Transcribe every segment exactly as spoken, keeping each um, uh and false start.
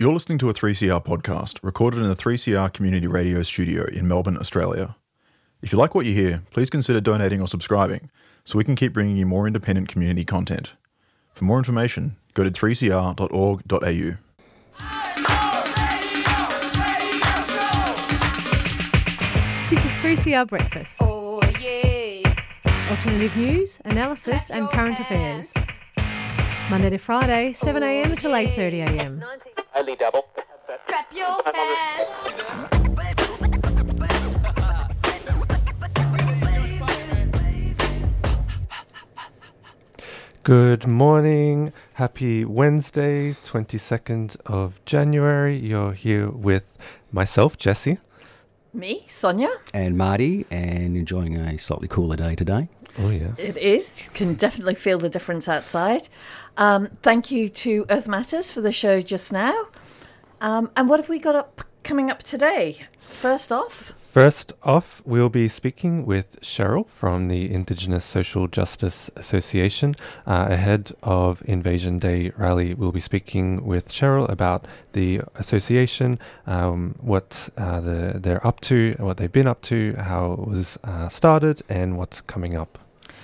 You're listening to a three C R podcast recorded in the three C R Community Radio Studio in Melbourne, Australia. If you like what you hear, please consider donating or subscribing so we can keep bringing you more independent community content. For more information, go to three c r dot org dot a u. This is three C R Breakfast. Oh, yeah. Alternative news, analysis and current affairs. Monday to Friday, seven a m till eight thirty a m. Only double. Clap your hands. Good morning. Happy Wednesday, twenty-second of January. You're here with myself, Jesse. Me, Sonia. And Marty, and enjoying a slightly cooler day today. Oh, yeah. It is. You can definitely feel the difference outside. Um, thank you to Earth Matters for the show just now. Um, and what have we got up coming up today? First off... First off, we'll be speaking with Cheryl from the Indigenous Social Justice Association. Uh, ahead of Invasion Day rally, we'll be speaking with Cheryl about the association, um, what uh, the, they're up to, what they've been up to, how it was uh, started, and what's coming up.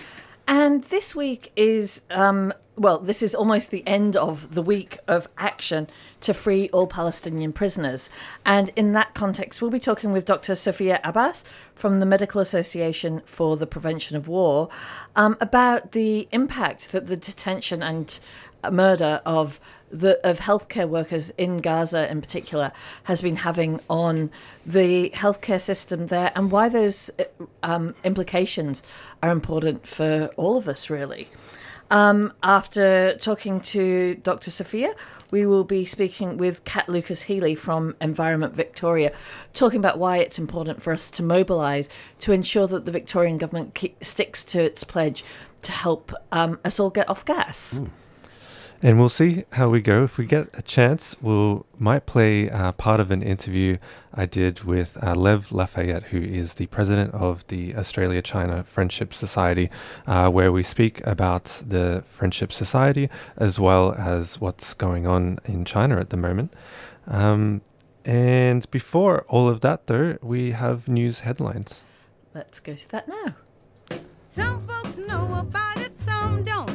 And this week is, um, well, this is almost the end of the week of action to free all Palestinian prisoners. And in that context, we'll be talking with Doctor Sophia Abbas from the Medical Association for the Prevention of War um, about the impact that the detention and murder of the of healthcare workers in Gaza in particular has been having on the healthcare system there, and why those um, implications are important for all of us, really. Um, after talking to Doctor Sophia, we will be speaking with Kat Lucas-Healy from Environment Victoria, talking about why it's important for us to mobilise to ensure that the Victorian government keep, sticks to its pledge to help um, us all get off gas. Mm. And we'll see how we go. If we get a chance, we'll might play uh, part of an interview I did with uh, Lev Lafayette, who is the president of the Australia-China Friendship Society, uh, where we speak about the Friendship Society as well as what's going on in China at the moment. Um, and before all of that, though, we have news headlines. Let's go to that now. Some folks know about it, some don't.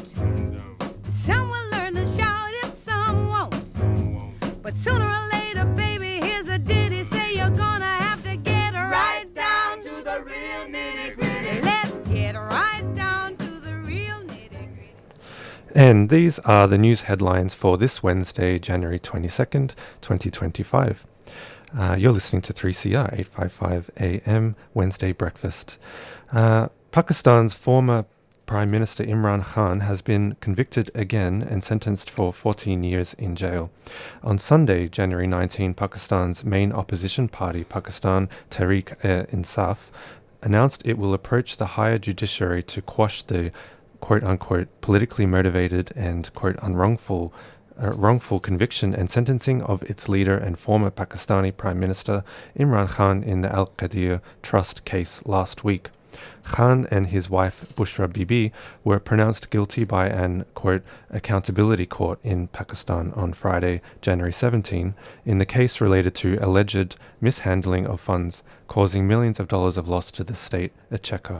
Some will learn to shout it, some won't. But sooner or later, baby, here's a ditty. Say you're gonna have to get right down to the real nitty-gritty. Let's get right down to the real nitty-gritty. And these are the news headlines for this Wednesday, January twenty-second, twenty twenty-five. Uh, you're listening to three C R, eight fifty-five A M, Wednesday Breakfast. Uh, Pakistan's former Prime Minister Imran Khan has been convicted again and sentenced for fourteen years in jail. On Sunday, January nineteenth, Pakistan's main opposition party, Pakistan Tehreek-e-Insaf, announced it will approach the higher judiciary to quash the quote-unquote politically motivated and quote unwrongful uh, wrongful conviction and sentencing of its leader and former Pakistani Prime Minister Imran Khan in the Al-Qadr Trust case last week. Khan and his wife Bushra Bibi were pronounced guilty by an, quote, accountability court in Pakistan on Friday, January seventeenth, in the case related to alleged mishandling of funds, causing millions of dollars of loss to the state exchequer.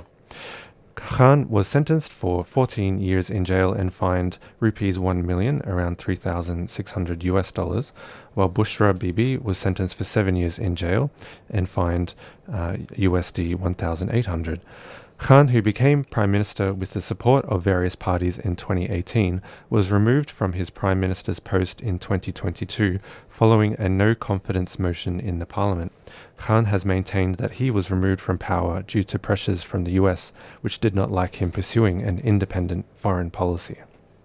Khan was sentenced for fourteen years in jail and fined rupees one million, around three thousand six hundred US dollars, while Bushra Bibi was sentenced for seven years in jail and fined uh, U S D one thousand eight hundred. Khan, who became Prime Minister with the support of various parties in twenty eighteen, was removed from his Prime Minister's post in twenty twenty-two following a no-confidence motion in the Parliament. Khan has maintained that he was removed from power due to pressures from the U S, which did not like him pursuing an independent foreign policy.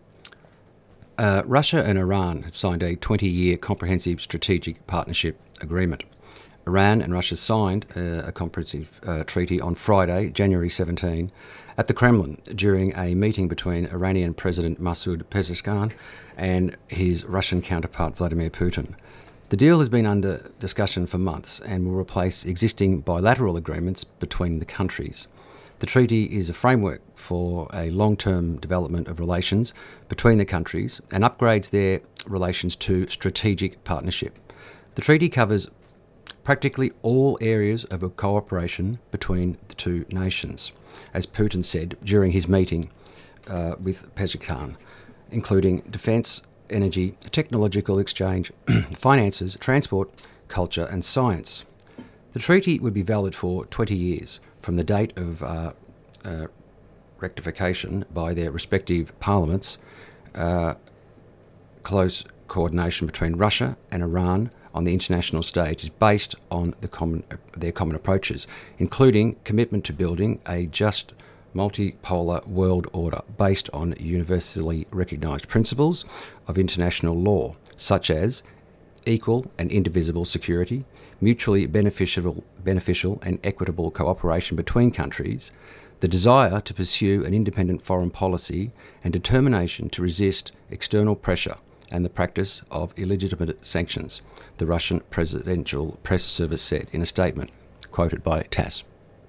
Uh, Russia and Iran have signed a twenty-year comprehensive strategic partnership agreement. Iran and Russia signed uh, a comprehensive uh, treaty on Friday, January seventeenth, at the Kremlin during a meeting between Iranian President Masoud Pezeshkian and his Russian counterpart Vladimir Putin. The deal has been under discussion for months and will replace existing bilateral agreements between the countries. The treaty is a framework for a long-term development of relations between the countries and upgrades their relations to strategic partnership. The treaty covers practically all areas of a cooperation between the two nations, as Putin said during his meeting uh, with Pezeshkian, including defence, energy, technological exchange, finances, transport, culture and science. The treaty would be valid for twenty years from the date of uh, uh, rectification by their respective parliaments. Uh, close coordination between Russia and Iran on the international stage is based on the common, their common approaches, including commitment to building a just multipolar world order based on universally recognised principles of international law, such as equal and indivisible security, mutually beneficial, beneficial and equitable cooperation between countries, the desire to pursue an independent foreign policy and determination to resist external pressure and the practice of illegitimate sanctions, the Russian Presidential Press Service said in a statement, quoted by TASS.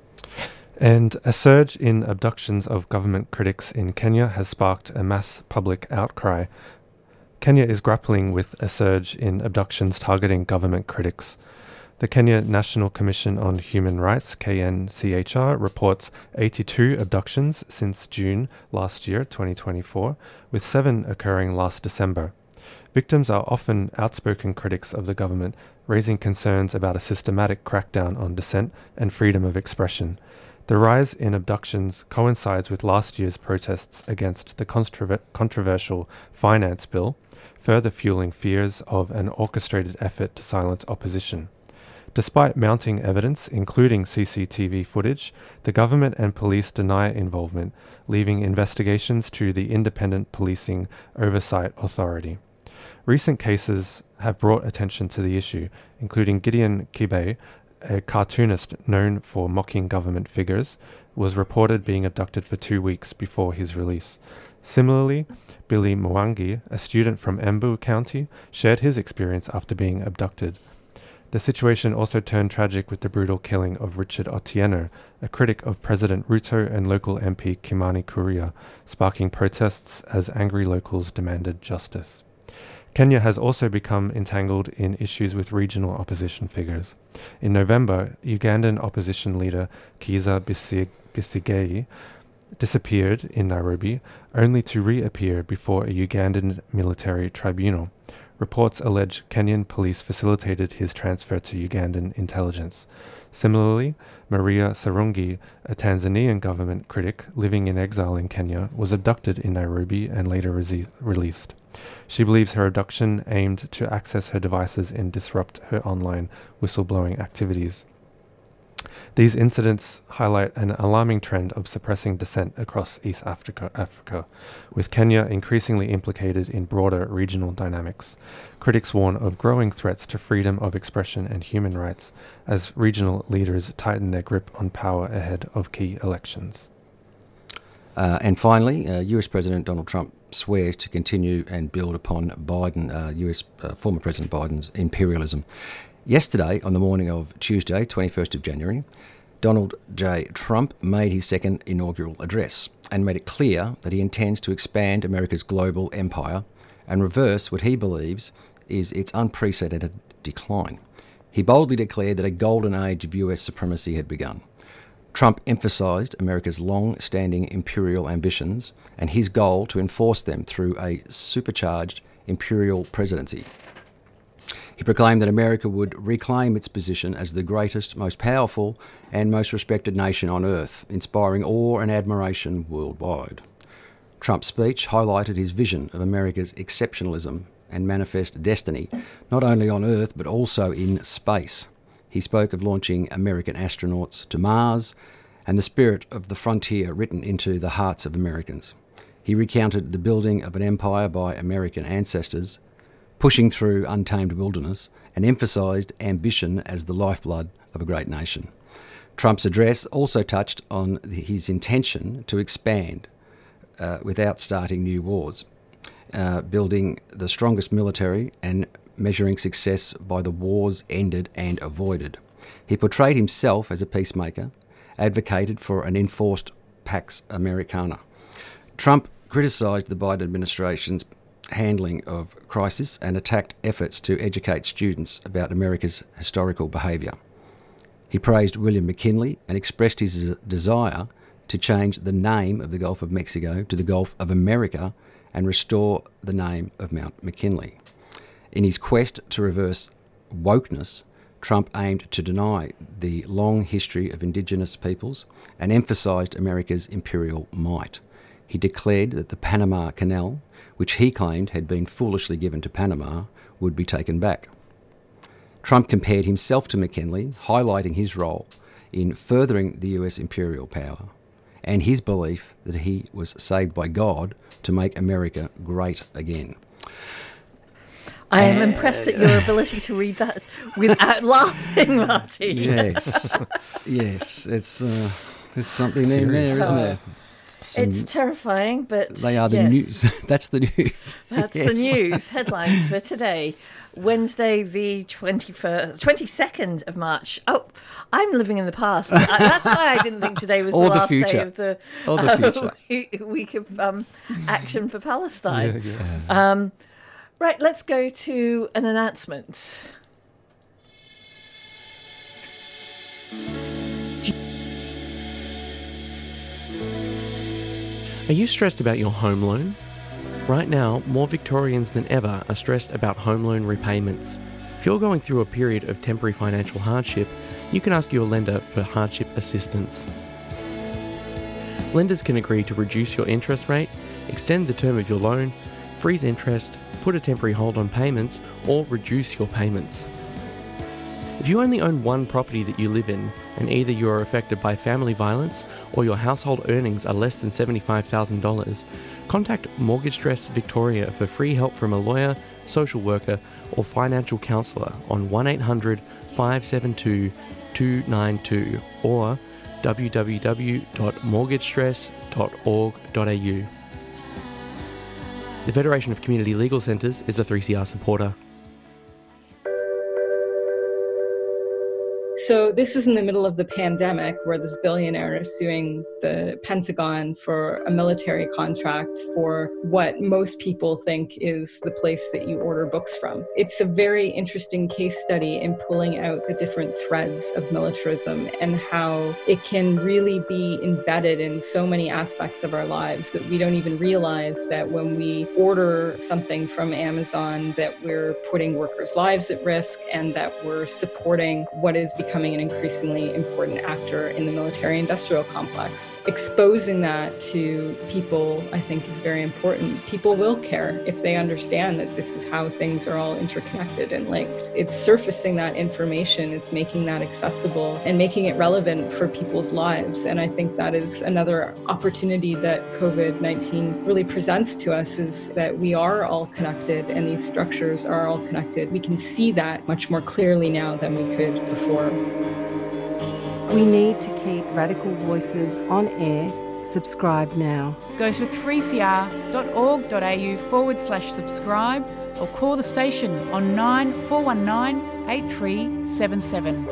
And a surge in abductions of government critics in Kenya has sparked a mass public outcry. Kenya is grappling with a surge in abductions targeting government critics. The Kenya National Commission on Human Rights, K N C H R, reports eighty-two abductions since June last year, twenty twenty-four, with seven occurring last December. Victims are often outspoken critics of the government, raising concerns about a systematic crackdown on dissent and freedom of expression. The rise in abductions coincides with last year's protests against the controver- controversial finance bill, further fueling fears of an orchestrated effort to silence opposition. Despite mounting evidence, including C C T V footage, the government and police deny involvement, leaving investigations to the Independent Policing Oversight Authority. Recent cases have brought attention to the issue, including Gideon Kibe, a cartoonist known for mocking government figures, was reported being abducted for two weeks before his release. Similarly, Billy Mwangi, a student from Embu County, shared his experience after being abducted. The situation also turned tragic with the brutal killing of Richard Otieno, a critic of President Ruto and local M P Kimani Kuria, sparking protests as angry locals demanded justice. Kenya has also become entangled in issues with regional opposition figures. In November, Ugandan opposition leader Kizza Bisig- Besigye disappeared in Nairobi, only to reappear before a Ugandan military tribunal. Reports allege Kenyan police facilitated his transfer to Ugandan intelligence. Similarly, Maria Sarungi, a Tanzanian government critic living in exile in Kenya, was abducted in Nairobi and later re- released. She believes her abduction aimed to access her devices and disrupt her online whistleblowing activities. These incidents highlight an alarming trend of suppressing dissent across East Africa, Africa, with Kenya increasingly implicated in broader regional dynamics. Critics warn of growing threats to freedom of expression and human rights as regional leaders tighten their grip on power ahead of key elections. Uh, and finally, uh, U S President Donald Trump swears to continue and build upon Biden, uh, U S uh, former President Biden's imperialism. Yesterday, on the morning of Tuesday, twenty-first of January, Donald J. Trump made his second inaugural address and made it clear that he intends to expand America's global empire and reverse what he believes is its unprecedented decline. He boldly declared that a golden age of U S supremacy had begun. Trump emphasised America's long-standing imperial ambitions and his goal to enforce them through a supercharged imperial presidency. He proclaimed that America would reclaim its position as the greatest, most powerful and most respected nation on earth, inspiring awe and admiration worldwide. Trump's speech highlighted his vision of America's exceptionalism and manifest destiny, not only on Earth but also in space. He spoke of launching American astronauts to Mars and the spirit of the frontier written into the hearts of Americans. He recounted the building of an empire by American ancestors, pushing through untamed wilderness, and emphasised ambition as the lifeblood of a great nation. Trump's address also touched on his intention to expand uh, without starting new wars, uh, building the strongest military and measuring success by the wars ended and avoided. He portrayed himself as a peacemaker, advocated for an enforced Pax Americana. Trump criticised the Biden administration's handling of crisis and attacked efforts to educate students about America's historical behaviour. He praised William McKinley and expressed his desire to change the name of the Gulf of Mexico to the Gulf of America and restore the name of Mount McKinley. In his quest to reverse wokeness, Trump aimed to deny the long history of Indigenous peoples and emphasised America's imperial might. He declared that the Panama Canal, which he claimed had been foolishly given to Panama, would be taken back. Trump compared himself to McKinley, highlighting his role in furthering the U S imperial power and his belief that he was saved by God to make America great again. I am impressed at your ability to read that without laughing, Marty. Yes, yes, it's uh, there's something in there, isn't there? Some, it's terrifying, but they are the yes. news. That's the news. That's yes. the news headlines for today, Wednesday, the twenty-first, twenty-second of March. Oh, I'm living in the past. That's why I didn't think today was the or the last future. day of the, or the future. uh, week of um, action for Palestine. Yeah, yeah. Um, right, let's go to an announcement. Are you stressed about your home loan? Right now, more Victorians than ever are stressed about home loan repayments. If you're going through a period of temporary financial hardship, you can ask your lender for hardship assistance. Lenders can agree to reduce your interest rate, extend the term of your loan, freeze interest, put a temporary hold on payments, or reduce your payments. If you only own one property that you live in, and either you are affected by family violence or your household earnings are less than seventy-five thousand dollars, contact Mortgage Stress Victoria for free help from a lawyer, social worker, or financial counsellor on one eight hundred, five seven two, two nine two or w w w dot mortgage stress dot org dot a u. The Federation of Community Legal Centres is a three C R supporter. So this is in the middle of the pandemic where this billionaire is suing the Pentagon for a military contract for what most people think is the place that you order books from. It's a very interesting case study in pulling out the different threads of militarism and how it can really be embedded in so many aspects of our lives that we don't even realize that when we order something from Amazon that we're putting workers' lives at risk and that we're supporting what is becoming an increasingly important actor in the military-industrial complex. Exposing that to people, I think, is very important. People will care if they understand that this is how things are all interconnected and linked. It's surfacing that information, it's making that accessible and making it relevant for people's lives. And I think that is another opportunity that COVID nineteen really presents to us, is that we are all connected and these structures are all connected. We can see that much more clearly now than we could before. We need to keep Radical Voices on air. Subscribe now. Go to three c r dot org dot a u forward slash subscribe or call the station on nine four one nine, eight three seven seven.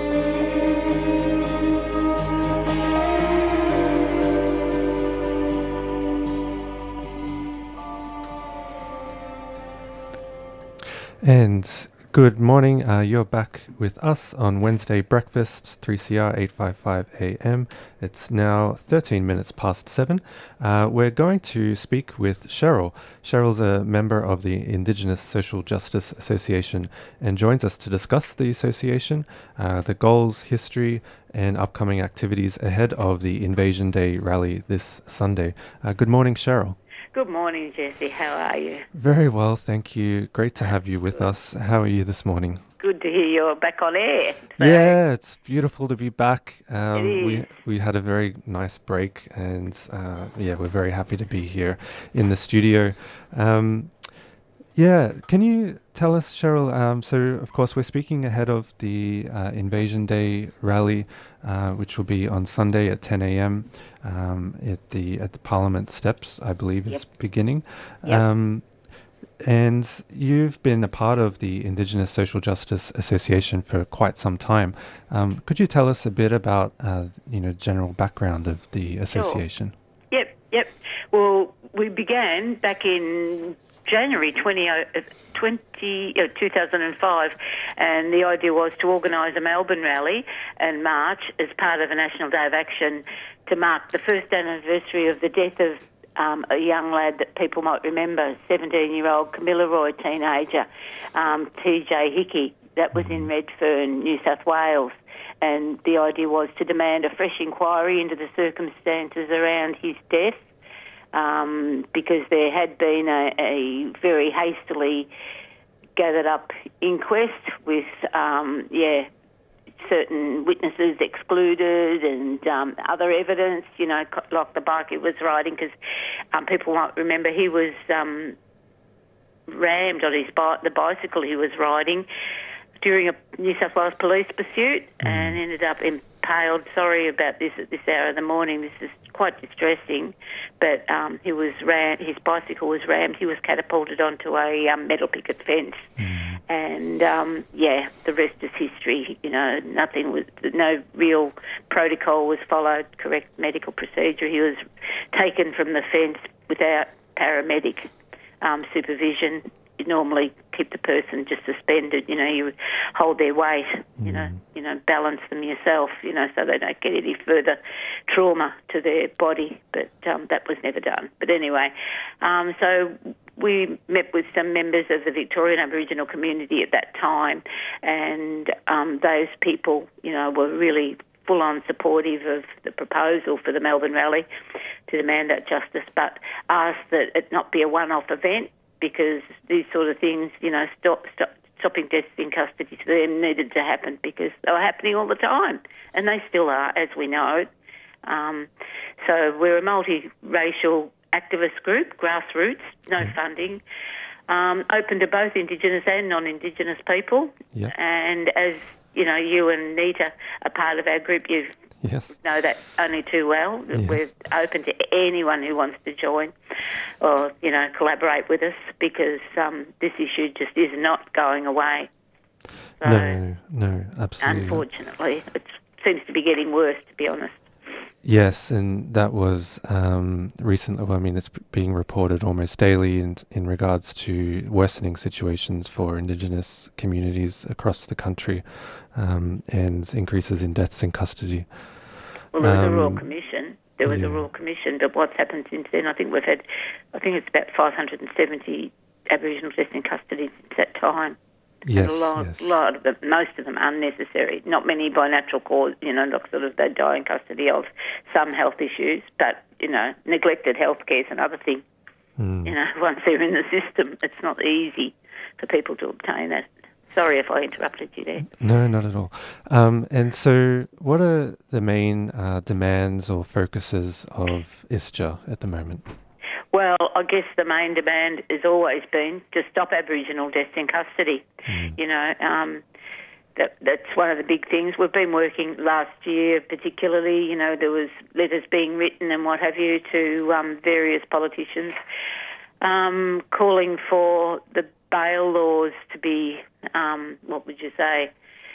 And good morning. Uh, you're back with us on Wednesday Breakfast, three C R eight fifty-five A M. It's now thirteen minutes past seven. Uh, we're going to speak with Cheryl. Cheryl's a member of the Indigenous Social Justice Association and joins us to discuss the association, uh, the goals, history, and upcoming activities ahead of the Invasion Day rally this Sunday. Uh, good morning, Cheryl. Good morning, Jesse. How are you? Very well, thank you. Great to have you with us. How are you this morning? Good to hear you're back on air. So. Yeah, it's beautiful to be back. Um, It is. we we had a very nice break, and uh, yeah, we're very happy to be here in the studio. Um, yeah, can you tell us, Cheryl? Um, so, of course, we're speaking ahead of the uh, Invasion Day rally, uh, which will be on Sunday at ten a m Um, at the at the Parliament steps, I believe, is Yep. beginning. Yep. Um, and you've been a part of the Indigenous Social Justice Association for quite some time. Um, could you tell us a bit about, uh, you know, general background of the association? Yep, yep. Well, we began back in January twenty, twenty, uh, two thousand five, and the idea was to organise a Melbourne rally and march as part of a National Day of Action to mark the first anniversary of the death of um, a young lad that people might remember, seventeen-year-old Kamilaroi teenager, um, T J Hickey, that was in Redfern, New South Wales. And the idea was to demand a fresh inquiry into the circumstances around his death, um, because there had been a, a very hastily gathered up inquest with, um, yeah, certain witnesses excluded and um, other evidence, you know, like the bike he was riding, because um, people might remember he was um, rammed on his bike, the bicycle he was riding, during a New South Wales police pursuit, and ended up impaled. Sorry about this at this hour of the morning. This is quite distressing. But um, he was ram- his bicycle was rammed. He was catapulted onto a um, metal picket fence. Mm. And, um, yeah, the rest is history. You know, nothing was, no real protocol was followed, correct medical procedure. He was taken from the fence without paramedic um, supervision. You normally keep the person just suspended, you know, you hold their weight, you know, you know, balance them yourself, you know, so they don't get any further trauma to their body. But um, that was never done. But anyway, um, so we met with some members of the Victorian Aboriginal community at that time, and um, those people, you know, were really full-on supportive of the proposal for the Melbourne rally to demand that justice, but asked that it not be a one-off event, because these sort of things, you know, stop, stop, stopping deaths in custody to them needed to happen because they were happening all the time, and they still are, as we know. Um, so we're a multiracial activist group, grassroots, no funding, um, open to both Indigenous and non-Indigenous people. Yep. And as, you know, you and Nita are part of our group, you yes. know that only too well. Yes. We're open to anyone who wants to join or, you know, collaborate with us, because um, this issue just is not going away. So, no, no, absolutely. Unfortunately, it seems to be getting worse, to be honest. Yes, and that was um, recently, well, I mean, it's being reported almost daily in, in regards to worsening situations for Indigenous communities across the country, um, and increases in deaths in custody. Well, there was um, a Royal Commission. There was yeah. a Royal Commission, but what's happened since then, I think we've had, I think it's about five hundred seventy Aboriginal deaths in custody since that time. Yes, and a lot, yes. lot of them, most of them unnecessary. Not many by natural cause, you know, like sort of they die in custody of some health issues, but, you know, neglected healthcare is another thing. Mm. You know, once they're in the system, it's not easy for people to obtain that. Sorry if I interrupted you there. No, not at all. Um, and so what are the main uh, demands or focuses of I S J A at the moment? Well, I guess the main demand has always been to stop Aboriginal deaths in custody. Mm. You know, um, that, that's one of the big things. We've been working last year particularly, you know, there was letters being written and what have you to um, various politicians um, calling for the bail laws to be, um, what would you say,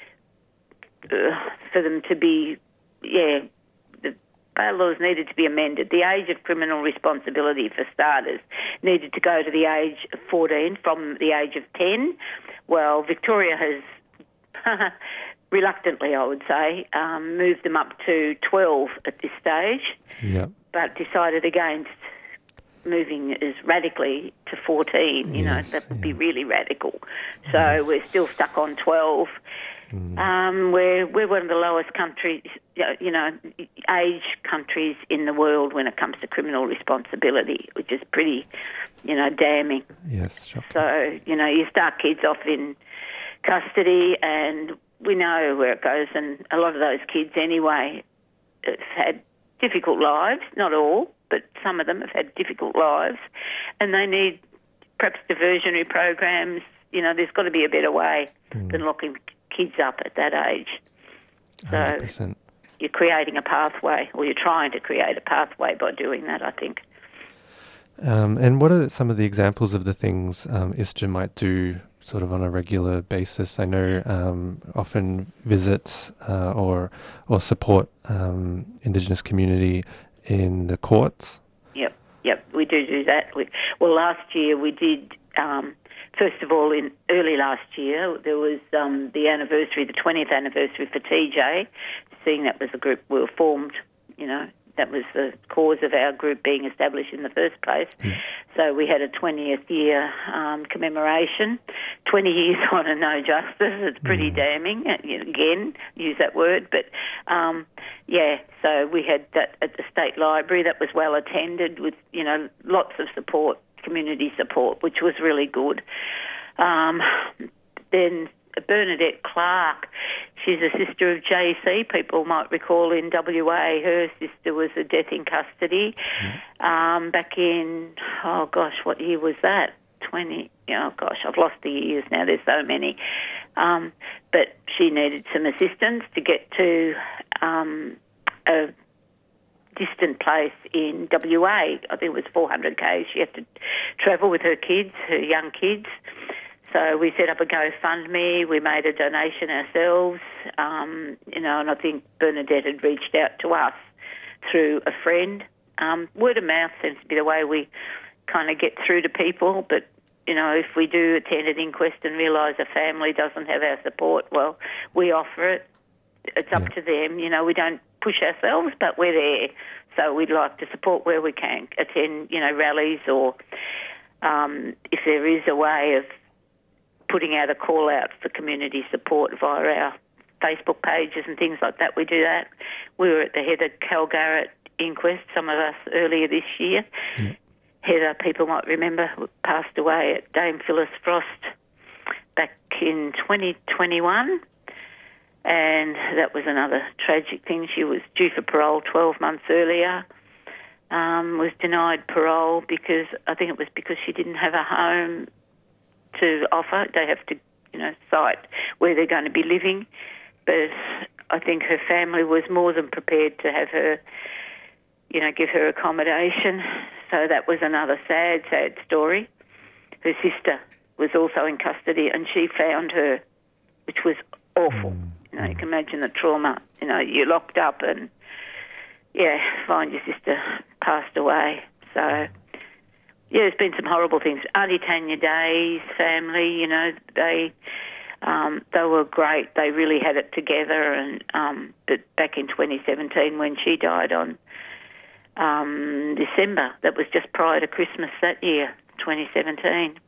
uh, for them to be, yeah, bail laws needed to be amended. The age of criminal responsibility, for starters, needed to go to the age of fourteen from the age of ten. Well, Victoria has, reluctantly I would say, um, moved them up to twelve at this stage, yep. but decided against moving as radically to fourteen. You yes, know, that would yeah. be really radical. So yes. we're still stuck on twelve. Mm. Um, we're, we're one of the lowest countries, you know, age countries in the world when it comes to criminal responsibility, which is pretty, you know, damning. Yes, sure. So, you know, you start kids off in custody and we know where it goes, and a lot of those kids anyway have had difficult lives, not all, but some of them have had difficult lives, and they need perhaps diversionary programs. You know, there's got to be a better way mm. than locking kids up at that age. So one hundred percent. You're creating a pathway, or you're trying to create a pathway by doing that, I think. Um, and what are some of the examples of the things um, I S J A might do sort of on a regular basis? I know um, often visits uh, or or support um, Indigenous community in the courts. Yep, yep. we do do that. We, well, last year we did, um, first of all, in early last year, there was um, the anniversary, the twentieth anniversary for T J, seeing that was the group we were formed, you know, that was the cause of our group being established in the first place. Mm. So we had a twentieth year um, commemoration. twenty years on and no justice. It's pretty mm. damning. Again, use that word. But, um, yeah, so we had that at the State Library. That was well attended with, you know, lots of support, community support, which was really good. Um, then Bernadette Clark, she's a sister of J C. People might recall in W A, her sister was a death in custody mm. um, back in, oh gosh, what year was that? twenty, oh gosh, I've lost the years now, there's so many. Um, but she needed some assistance to get to um, a distant place in W A. I think it was four hundred kays. She had to travel with her kids, her young kids. So we set up a GoFundMe. We made a donation ourselves, um, you know, and I think Bernadette had reached out to us through a friend. Um, word of mouth seems to be the way we kind of get through to people. But, you know, if we do attend an inquest and realise a family doesn't have our support, well, we offer it. It's up yeah. to them. You know, we don't push ourselves, but we're there. So we'd like to support where we can, attend, you know, rallies, or um, if there is a way of putting out a call out for community support via our Facebook pages and things like that, we do that. We were at the Heather Calgarrett inquest, some of us earlier this year. Yeah. Heather, people might remember, passed away at Dame Phyllis Frost back in twenty twenty-one, and that was another tragic thing. She was due for parole twelve months earlier, um, was denied parole because, I think it was because she didn't have a home to offer. They have to, you know, cite where they're going to be living. But I think her family was more than prepared to have her, you know, give her accommodation. So that was another sad, sad story. Her sister was also in custody and she found her, which was awful. Mm. You know, you can imagine the trauma. You know, you're locked up and, yeah, find your sister passed away. So yeah, there's been some horrible things. Auntie Tanya Day's family, you know, they um, they were great. They really had it together. And um, but back in twenty seventeen, when she died on um, December, that was just prior to Christmas that year, twenty seventeen,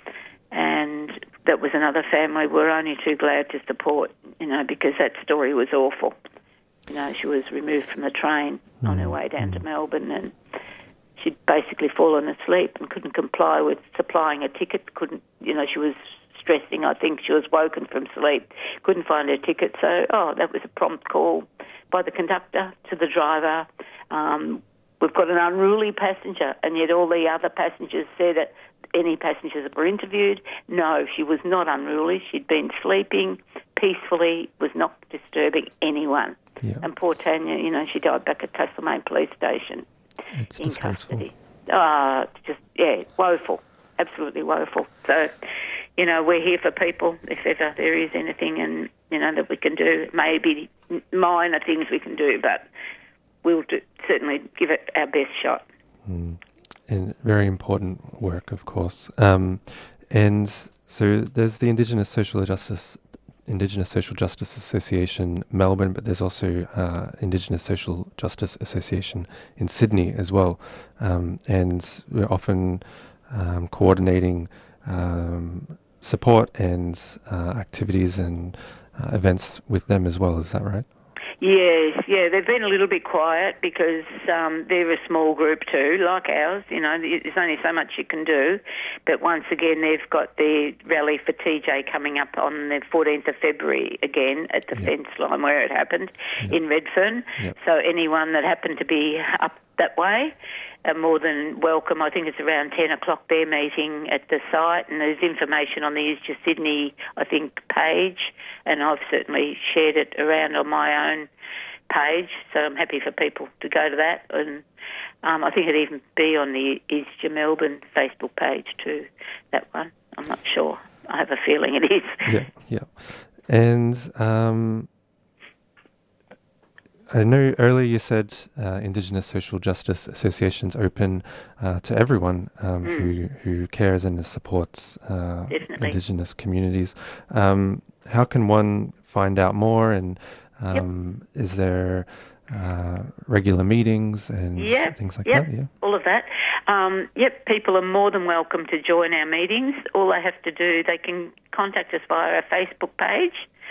and that was another family we're only too glad to support, you know, because that story was awful. You know, she was removed from the train mm. on her way down to Melbourne, and she'd basically fallen asleep and couldn't comply with supplying a ticket. Couldn't, you know, she was stressing. I think she was woken from sleep, couldn't find her ticket. So, oh, that was a prompt call by the conductor to the driver. Um, we've got an unruly passenger, and yet all the other passengers said that any passengers that were interviewed, no, she was not unruly. She'd been sleeping peacefully, was not disturbing anyone. Yeah. And poor Tanya, you know, she died back at Castlemaine Police Station. It's disgraceful. Ah, uh, just, yeah, woeful, absolutely woeful. So, you know, we're here for people if ever there is anything, and, you know, that we can do. Maybe minor things we can do, but we'll do, certainly give it our best shot. Mm. And very important work, of course. Um, and so there's the Indigenous Social Justice Indigenous Social Justice Association Melbourne, but there's also uh, Indigenous Social Justice Association in Sydney as well. Um, and we're often um, coordinating um, support and uh, activities and uh, events with them as well. Is that right? Yes, yeah, they've been a little bit quiet because um, they're a small group too, like ours. You know, there's only so much you can do. But once again, they've got the rally for T J coming up on the fourteenth of February again at the yep. fence line where it happened yep. in Redfern. Yep. So anyone that happened to be up that way are more than welcome. I think it's around ten o'clock they're meeting at the site, and there's information on the Is Just Sydney, I think, page, and I've certainly shared it around on my own page, so I'm happy for people to go to that. And um, I think it'd even be on the Is Just Melbourne Facebook page too, that one. I'm not sure. I have a feeling it is. Yeah, yeah. And um, I know earlier you said uh, Indigenous Social Justice Association's open uh, to everyone um, Mm. who who cares and supports uh, Definitely. Indigenous communities. Um, how can one find out more? And um, is there uh, regular meetings and Yeah, things like yep, that? Yeah. all of that. Um, yep, people are more than welcome to join our meetings. All they have to do, they can contact us via our Facebook page,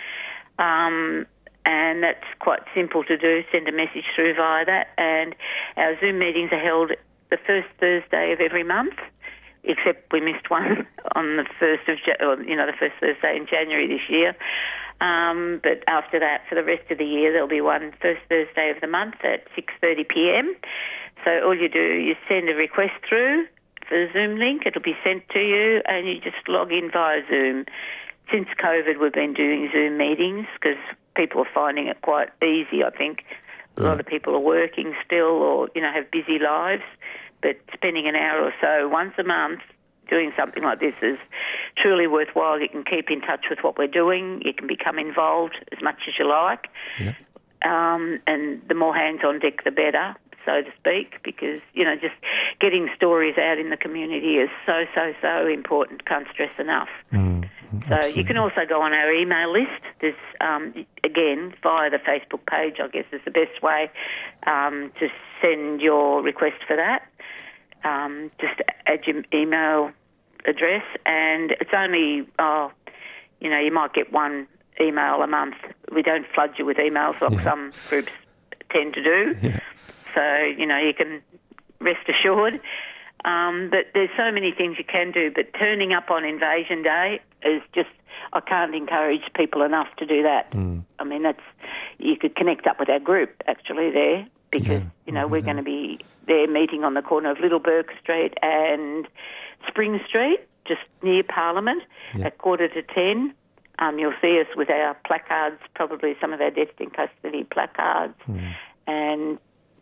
um, and that's quite simple to do. Send a message through via that. And our Zoom meetings are held the first Thursday of every month, except we missed one on the first of, Ja- or, you know, the first Thursday in January this year. Um, but after that, for the rest of the year, there'll be one first Thursday of the month at six thirty p m. So all you do is send a request through for the Zoom link. It'll be sent to you, and you just log in via Zoom. Since COVID, we've been doing Zoom meetings because people are finding it quite easy, I think. A lot of people are working still or, you know, have busy lives, but spending an hour or so once a month doing something like this is truly worthwhile. You can keep in touch with what we're doing. You can become involved as much as you like. Yeah. Um, and the more hands on deck, the better, so to speak, because, you know, just getting stories out in the community is so, so, so important. Can't stress enough. Mm, So you can also go on our email list. There's, um, again, via the Facebook page, I guess is the best way um, to send your request for that. Um, just add your email address, and it's only, oh, you know, you might get one email a month. We don't flood you with emails like Yeah. some groups tend to do. Yeah. So, you know, you can rest assured. Um, but there's so many things you can do, but turning up on Invasion Day is just, I can't encourage people enough to do that. Mm. I mean, that's, you could connect up with our group actually there because, Yeah, you know, mhm, we're yeah. going to be there meeting on the corner of Little Burke Street and Spring Street, just near Parliament, Yeah. at quarter to ten. Um, you'll see us with our placards, probably some of our death in custody placards, Mm. and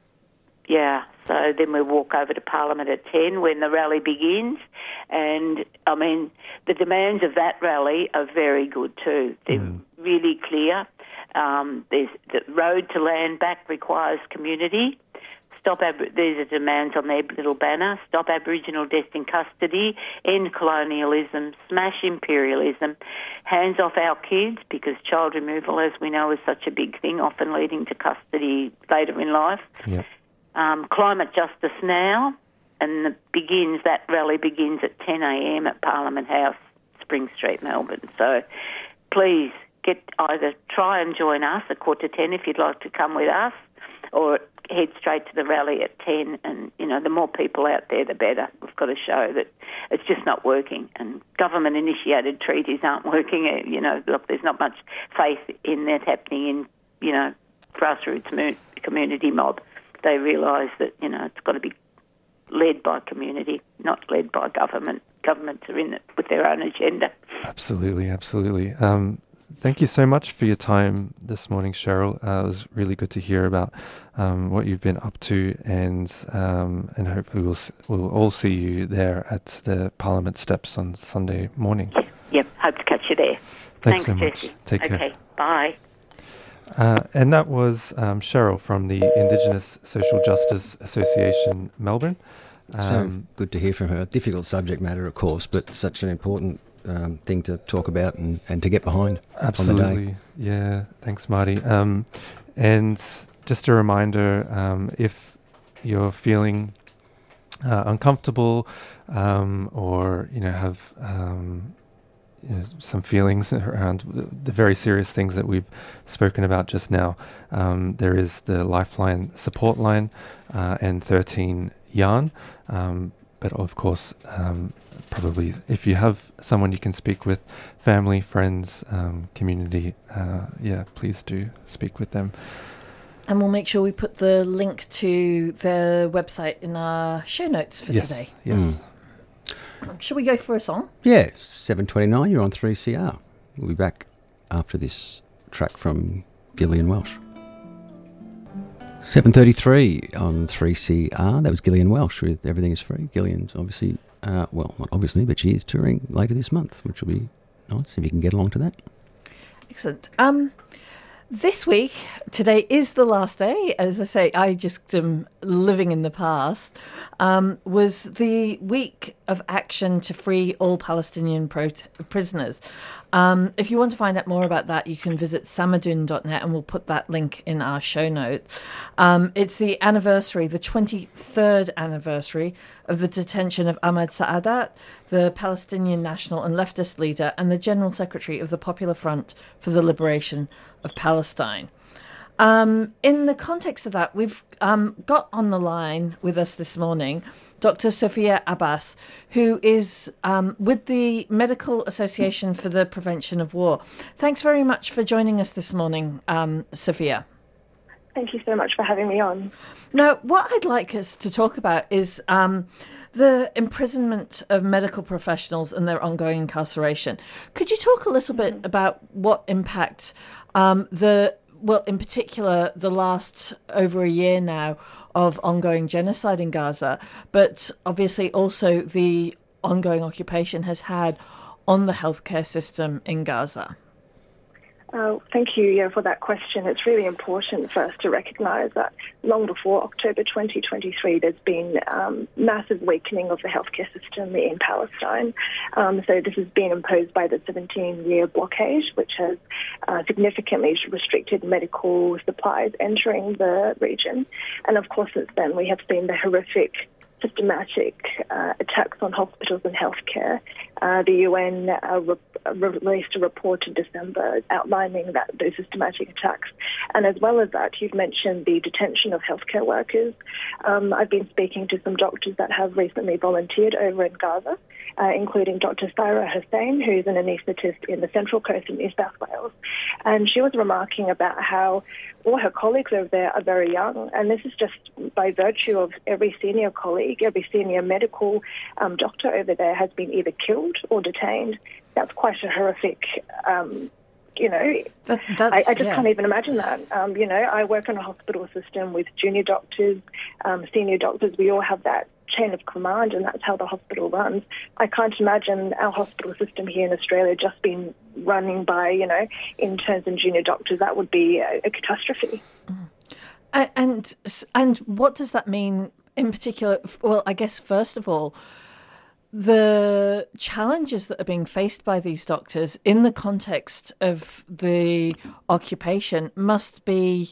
yeah, so then we walk over to Parliament at ten when the rally begins. And, I mean, the demands of that rally are very good too. They're Mm. really clear. Um, there's the road to land back requires community. Stop Ab- There's a demands on their little banner. Stop Aboriginal death in custody. End colonialism. Smash imperialism. Hands off our kids, because child removal, as we know, is such a big thing, often leading to custody later in life. Yeah. Um, climate justice now, and the begins. That rally begins at ten a m at Parliament House, Spring Street, Melbourne. So please get either try and join us at quarter to ten if you'd like to come with us, or head straight to the rally at ten. And you know, the more people out there, the better. We've got to show that it's just not working, and government-initiated treaties aren't working. You know, look, there's not much faith in that happening in you know grassroots mo- community mob. They realise that, you know, it's got to be led by community, not led by government. Governments are in it with their own agenda. Absolutely, absolutely. Um, thank you so much for your time this morning, Cheryl. Uh, it was really good to hear about um, what you've been up to, and um, and hopefully we'll s- we'll all see you there at the Parliament steps on Sunday morning. Yep, yep. Hope to catch you there. Thanks so much. Jessie. Take care. Okay, bye. Uh, and that was um, Cheryl from the Indigenous Social Justice Association, Melbourne. So Um, good to hear from her. Difficult subject matter, of course, but such an important um, thing to talk about and, and to get behind on the Absolutely. day. Yeah, thanks, Marty. Um, and just a reminder, um, if you're feeling uh, uncomfortable um, or, you know, have um, you know, some feelings around the, the very serious things that we've spoken about just now, um, there is the Lifeline support line uh, and thirteen Yarn. Um, but of course, um, probably if you have someone you can speak with, family, friends, um, community, uh, yeah, please do speak with them. And we'll make sure we put the link to the website in our show notes for yes, today. yes. Shall we go for a song? Yeah, seven twenty-nine, you're on three C R. We'll be back after this track from Gillian Welsh. seven thirty-three on three C R. That was Gillian Welsh with Everything is Free. Gillian's obviously, uh, well, not obviously, but she is touring later this month, which will be nice if you can get along to that. Excellent. Um, This week, today is the last day, as I say, I just am living in the past, um, was the week of action to free all Palestinian pro- prisoners. Um, if you want to find out more about that, you can visit samadun dot net, and we'll put that link in our show notes. Um, it's the anniversary, the twenty-third anniversary of the detention of Ahmad Saadat, the Palestinian national and leftist leader and the General Secretary of the Popular Front for the Liberation of Palestine. Um, in the context of that, we've um, got on the line with us this morning Doctor Sophia Abbas, who is um, with the Medical Association for the Prevention of War. Thanks very much for joining us this morning, um, Sophia. Thank you so much for having me on. Now, what I'd like us to talk about is um, the imprisonment of medical professionals and their ongoing incarceration. Could you talk a little bit about what impact um, the well, in particular, the last over a year now of ongoing genocide in Gaza, but obviously also the ongoing occupation has had on the healthcare system in Gaza? Uh, thank you yeah, for that question. It's really important for us to recognise that long before October twenty twenty-three, there's been um, massive weakening of the healthcare system in Palestine. Um, so this has been imposed by the seventeen-year blockade, which has uh, significantly restricted medical supplies entering the region. And of course, since then, we have seen the horrific systematic uh, attacks on hospitals and healthcare. Uh, the U N uh, re- released a report in December outlining that those systematic attacks. And as well as that, you've mentioned the detention of healthcare workers. Um, I've been speaking to some doctors that have recently volunteered over in Gaza, uh, including Doctor Saira Hussain, who's an anaesthetist in the Central Coast in New South Wales. And she was remarking about how all her colleagues over there are very young, and this is just by virtue of every senior colleague, every senior medical um, doctor over there has been either killed or detained. That's quite a horrific, um, you know, that, I, I just yeah. can't even imagine that. Um, you know, I work in a hospital system with junior doctors, um, senior doctors. We all have that chain of command, and that's how the hospital runs. I can't imagine our hospital system here in Australia just being running by, you know, interns and junior doctors. That would be a, a catastrophe. Mm. And and what does that mean in particular? Well, I guess first of all, the challenges that are being faced by these doctors in the context of the occupation must be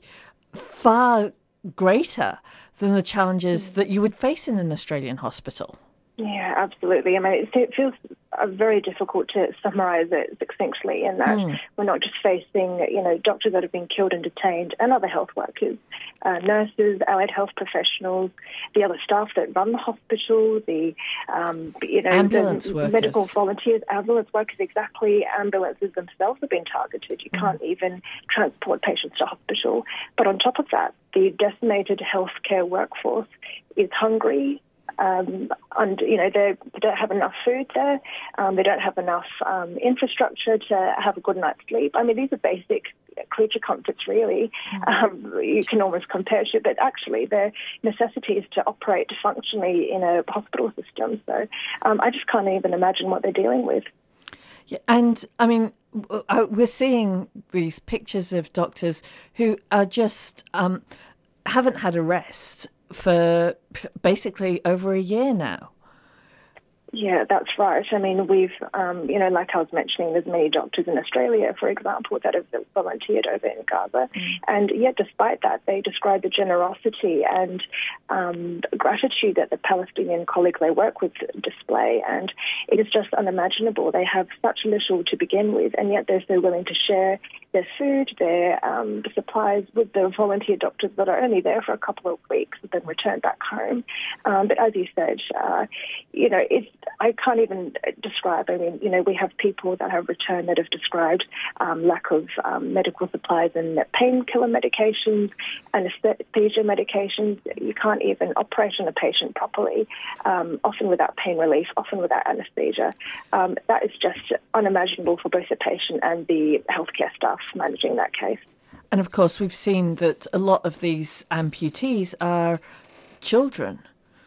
far greater than the challenges that you would face in an Australian hospital. Yeah, absolutely. I mean, it, it feels uh, very difficult to summarise it succinctly in that mm. we're not just facing, you know, doctors that have been killed and detained and other health workers, uh, nurses, allied health professionals, the other staff that run the hospital, the, um, you know, ambulance the workers. medical volunteers, ambulance workers, exactly. Ambulances themselves have been targeted. You mm. can't even transport patients to hospital. But on top of that, the decimated healthcare workforce is hungry. Um, and, you know, they don't have enough food there. Um, they don't have enough um, infrastructure to have a good night's sleep. I mean, these are basic creature comforts, really. Um, you can almost compare to, but actually they're necessities to operate functionally in a hospital system. So um, I just can't even imagine what they're dealing with. Yeah, and, I mean, we're seeing these pictures of doctors who are just um, haven't had a rest for basically over a year now. Yeah, that's right. I mean, we've, um, you know, like I was mentioning, there's many doctors in Australia, for example, that have volunteered over in Gaza. Mm. And yet, despite that, they describe the generosity and um, gratitude that the Palestinian colleagues they work with display. And it is just unimaginable. They have such little to begin with, and yet they're so willing to share their food, their um, supplies with the volunteer doctors that are only there for a couple of weeks and then return back home. Um, but as you said, uh, you know, it's I can't even describe. I mean, you know, we have people that have returned that have described um, lack of um, medical supplies and painkiller medications, anesthesia medications. You can't even operate on a patient properly, um, often without pain relief, often without anesthesia. Um, that is just unimaginable for both the patient and the healthcare staff managing that case. And of course, we've seen that a lot of these amputees are children.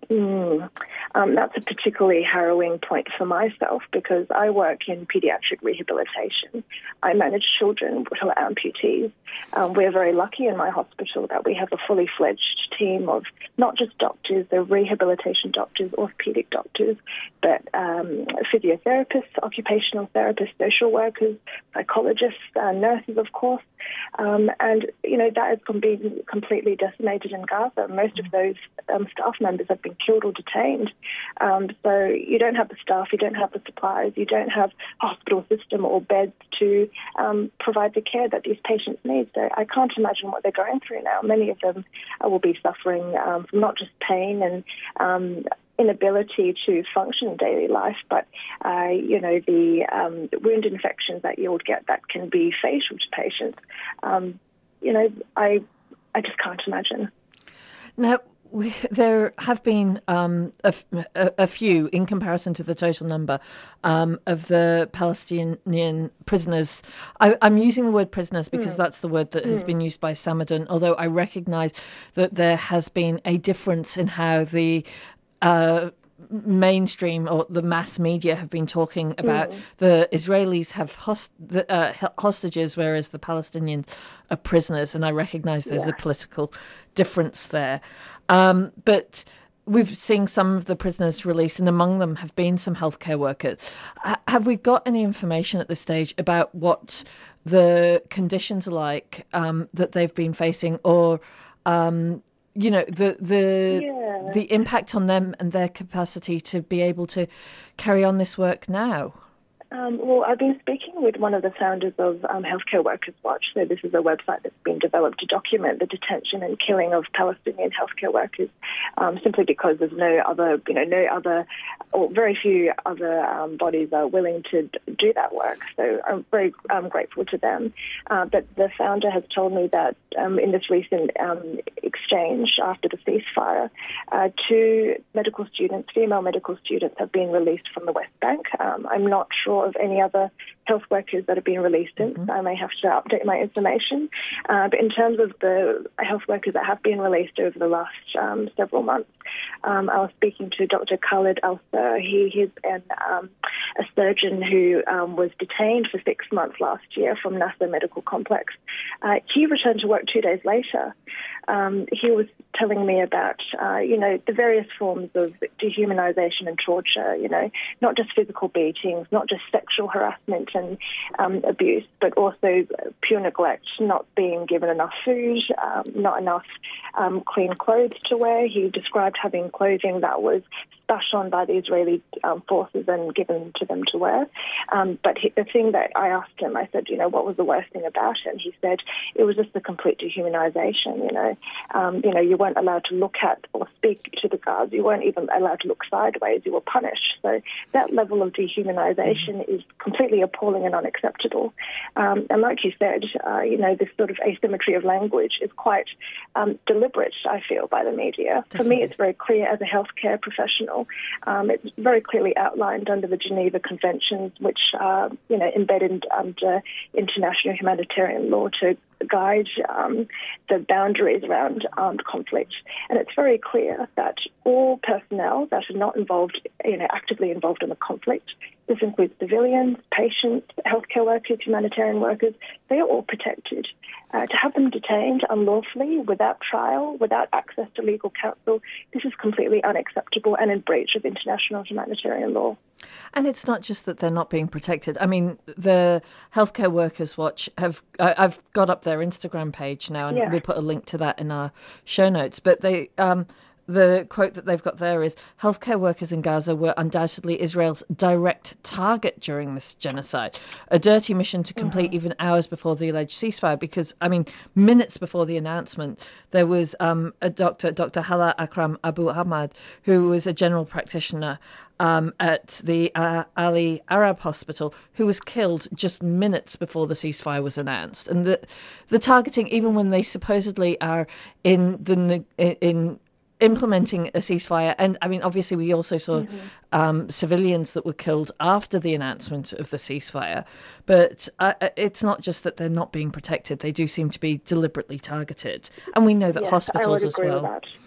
Mm. Um, that's a particularly harrowing point for myself because I work in paediatric rehabilitation. I manage children who are amputees. Um, we're very lucky in my hospital that we have a fully fledged team of not just doctors, they're rehabilitation doctors, orthopedic doctors, but um, physiotherapists, occupational therapists, social workers, psychologists, uh, nurses, of course. Um, and, you know, that has been completely decimated in Gaza. Most of those um, staff members have been killed or detained. Um, so you don't have the staff, you don't have the supplies, you don't have hospital system or beds to um, provide the care that these patients need. So I can't imagine what they're going through now. Many of them uh, will be suffering um, from not just pain and um, inability to function in daily life, but, uh, you know, the um, wound infections that you would get that can be fatal to patients. Um, you know, I, I just can't imagine. Now, we, there have been um, a, a, a few, in comparison to the total number, um, of the Palestinian prisoners. I, I'm using the word prisoners because mm. that's the word that has mm. been used by Samadin, although I recognise that there has been a difference in how the uh, mainstream or the mass media have been talking about mm. the Israelis have host, the, uh, hostages, whereas the Palestinians are prisoners. And I recognise there's yeah. a political difference there. Um, but we've seen some of the prisoners released, and among them have been some healthcare workers. H- have we got any information at this stage about what the conditions are like um, that they've been facing, or um, you know, the the yeah. the impact on them and their capacity to be able to carry on this work now? Um, well, I've been speaking with one of the founders of um, Healthcare Workers Watch. So this is a website that's been developed to document the detention and killing of Palestinian healthcare workers, um, simply because there's no other, you know, no other, or very few other um, bodies are willing to do that work. So I'm very um, grateful to them. Uh, but the founder has told me that um, in this recent um, exchange after the ceasefire, uh, two medical students, female medical students, have been released from the West Bank. Um, I'm not sure of any other health workers that have been released since. Mm-hmm. I may have to update my information. Uh, but in terms of the health workers that have been released over the last um, several months, um, I was speaking to Doctor Khalid Al-Sir. He, he's an, um, a surgeon who um, was detained for six months last year from Nasser Medical Complex. Uh, he returned to work two days later. Um, he was telling me about, uh, you know, the various forms of dehumanization and torture, you know, not just physical beatings, not just sexual harassment and um, abuse, but also pure neglect, not being given enough food, um, not enough um, clean clothes to wear. He described having clothing that was splashed on by the Israeli um, forces and given to them to wear. Um, but he, the thing that I asked him, I said, you know, what was the worst thing about it? And he said it was just the complete dehumanization, you know. Um, you know, you weren't allowed to look at or speak to the guards. You weren't even allowed to look sideways. You were punished. So that level of dehumanization mm-hmm. is completely appalling and unacceptable. Um, and like you said, uh, you know, this sort of asymmetry of language is quite um, deliberate, I feel, by the media. Definitely. For me, it's very clear as a healthcare professional. Um, it's very clearly outlined under the Geneva Conventions, which are, you know, embedded under international humanitarian law to guide um, the boundaries around armed conflict. And it's very clear that all personnel that are not involved, you know, actively involved in the conflict, this includes civilians, patients, healthcare workers, humanitarian workers, they are all protected. Uh, to have them detained unlawfully, without trial, without access to legal counsel, this is completely unacceptable and in breach of international humanitarian law. And it's not just that they're not being protected. I mean, the Healthcare Workers Watch have, I, I've got up their Instagram page now, and yeah. we'll put a link to that in our show notes. But they, um, the quote that they've got there is, healthcare workers in Gaza were undoubtedly Israel's direct target during this genocide. A dirty mission to complete mm-hmm. even hours before the alleged ceasefire, because, I mean, minutes before the announcement, there was um, a doctor, Doctor Hala Akram Abu Ahmad, who was a general practitioner um, at the uh, Ali Arab Hospital, who was killed just minutes before the ceasefire was announced. And the, the targeting, even when they supposedly are in the in implementing a ceasefire. And I mean, obviously, we also saw mm-hmm. um, civilians that were killed after the announcement of the ceasefire. But uh, it's not just that they're not being protected. They do seem to be deliberately targeted. And we know that yes, hospitals I would as agree well. With that.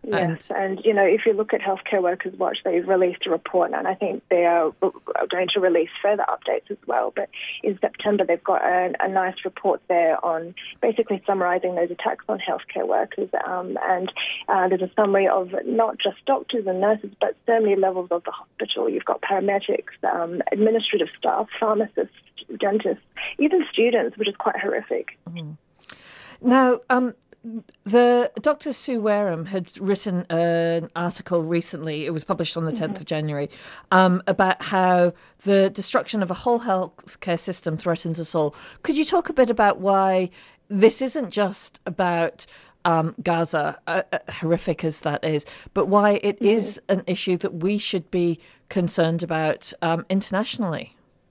Yes, and, and, you know, if you look at Healthcare Workers Watch, they've released a report, and I think they are going to release further updates as well. But in September, they've got a, a nice report there on basically summarising those attacks on healthcare workers. Um, and uh, there's a summary of not just doctors and nurses, but so many levels of the hospital. You've got paramedics, um, administrative staff, pharmacists, dentists, even students, which is quite horrific. Mm. Now, um, the Doctor Sue Wareham had written an article recently, it was published on the tenth mm-hmm. of January, um, about how the destruction of a whole healthcare system threatens us all. Could you talk a bit about why this isn't just about um, Gaza, uh, uh, horrific as that is, but why it mm-hmm. is an issue that we should be concerned about um, internationally?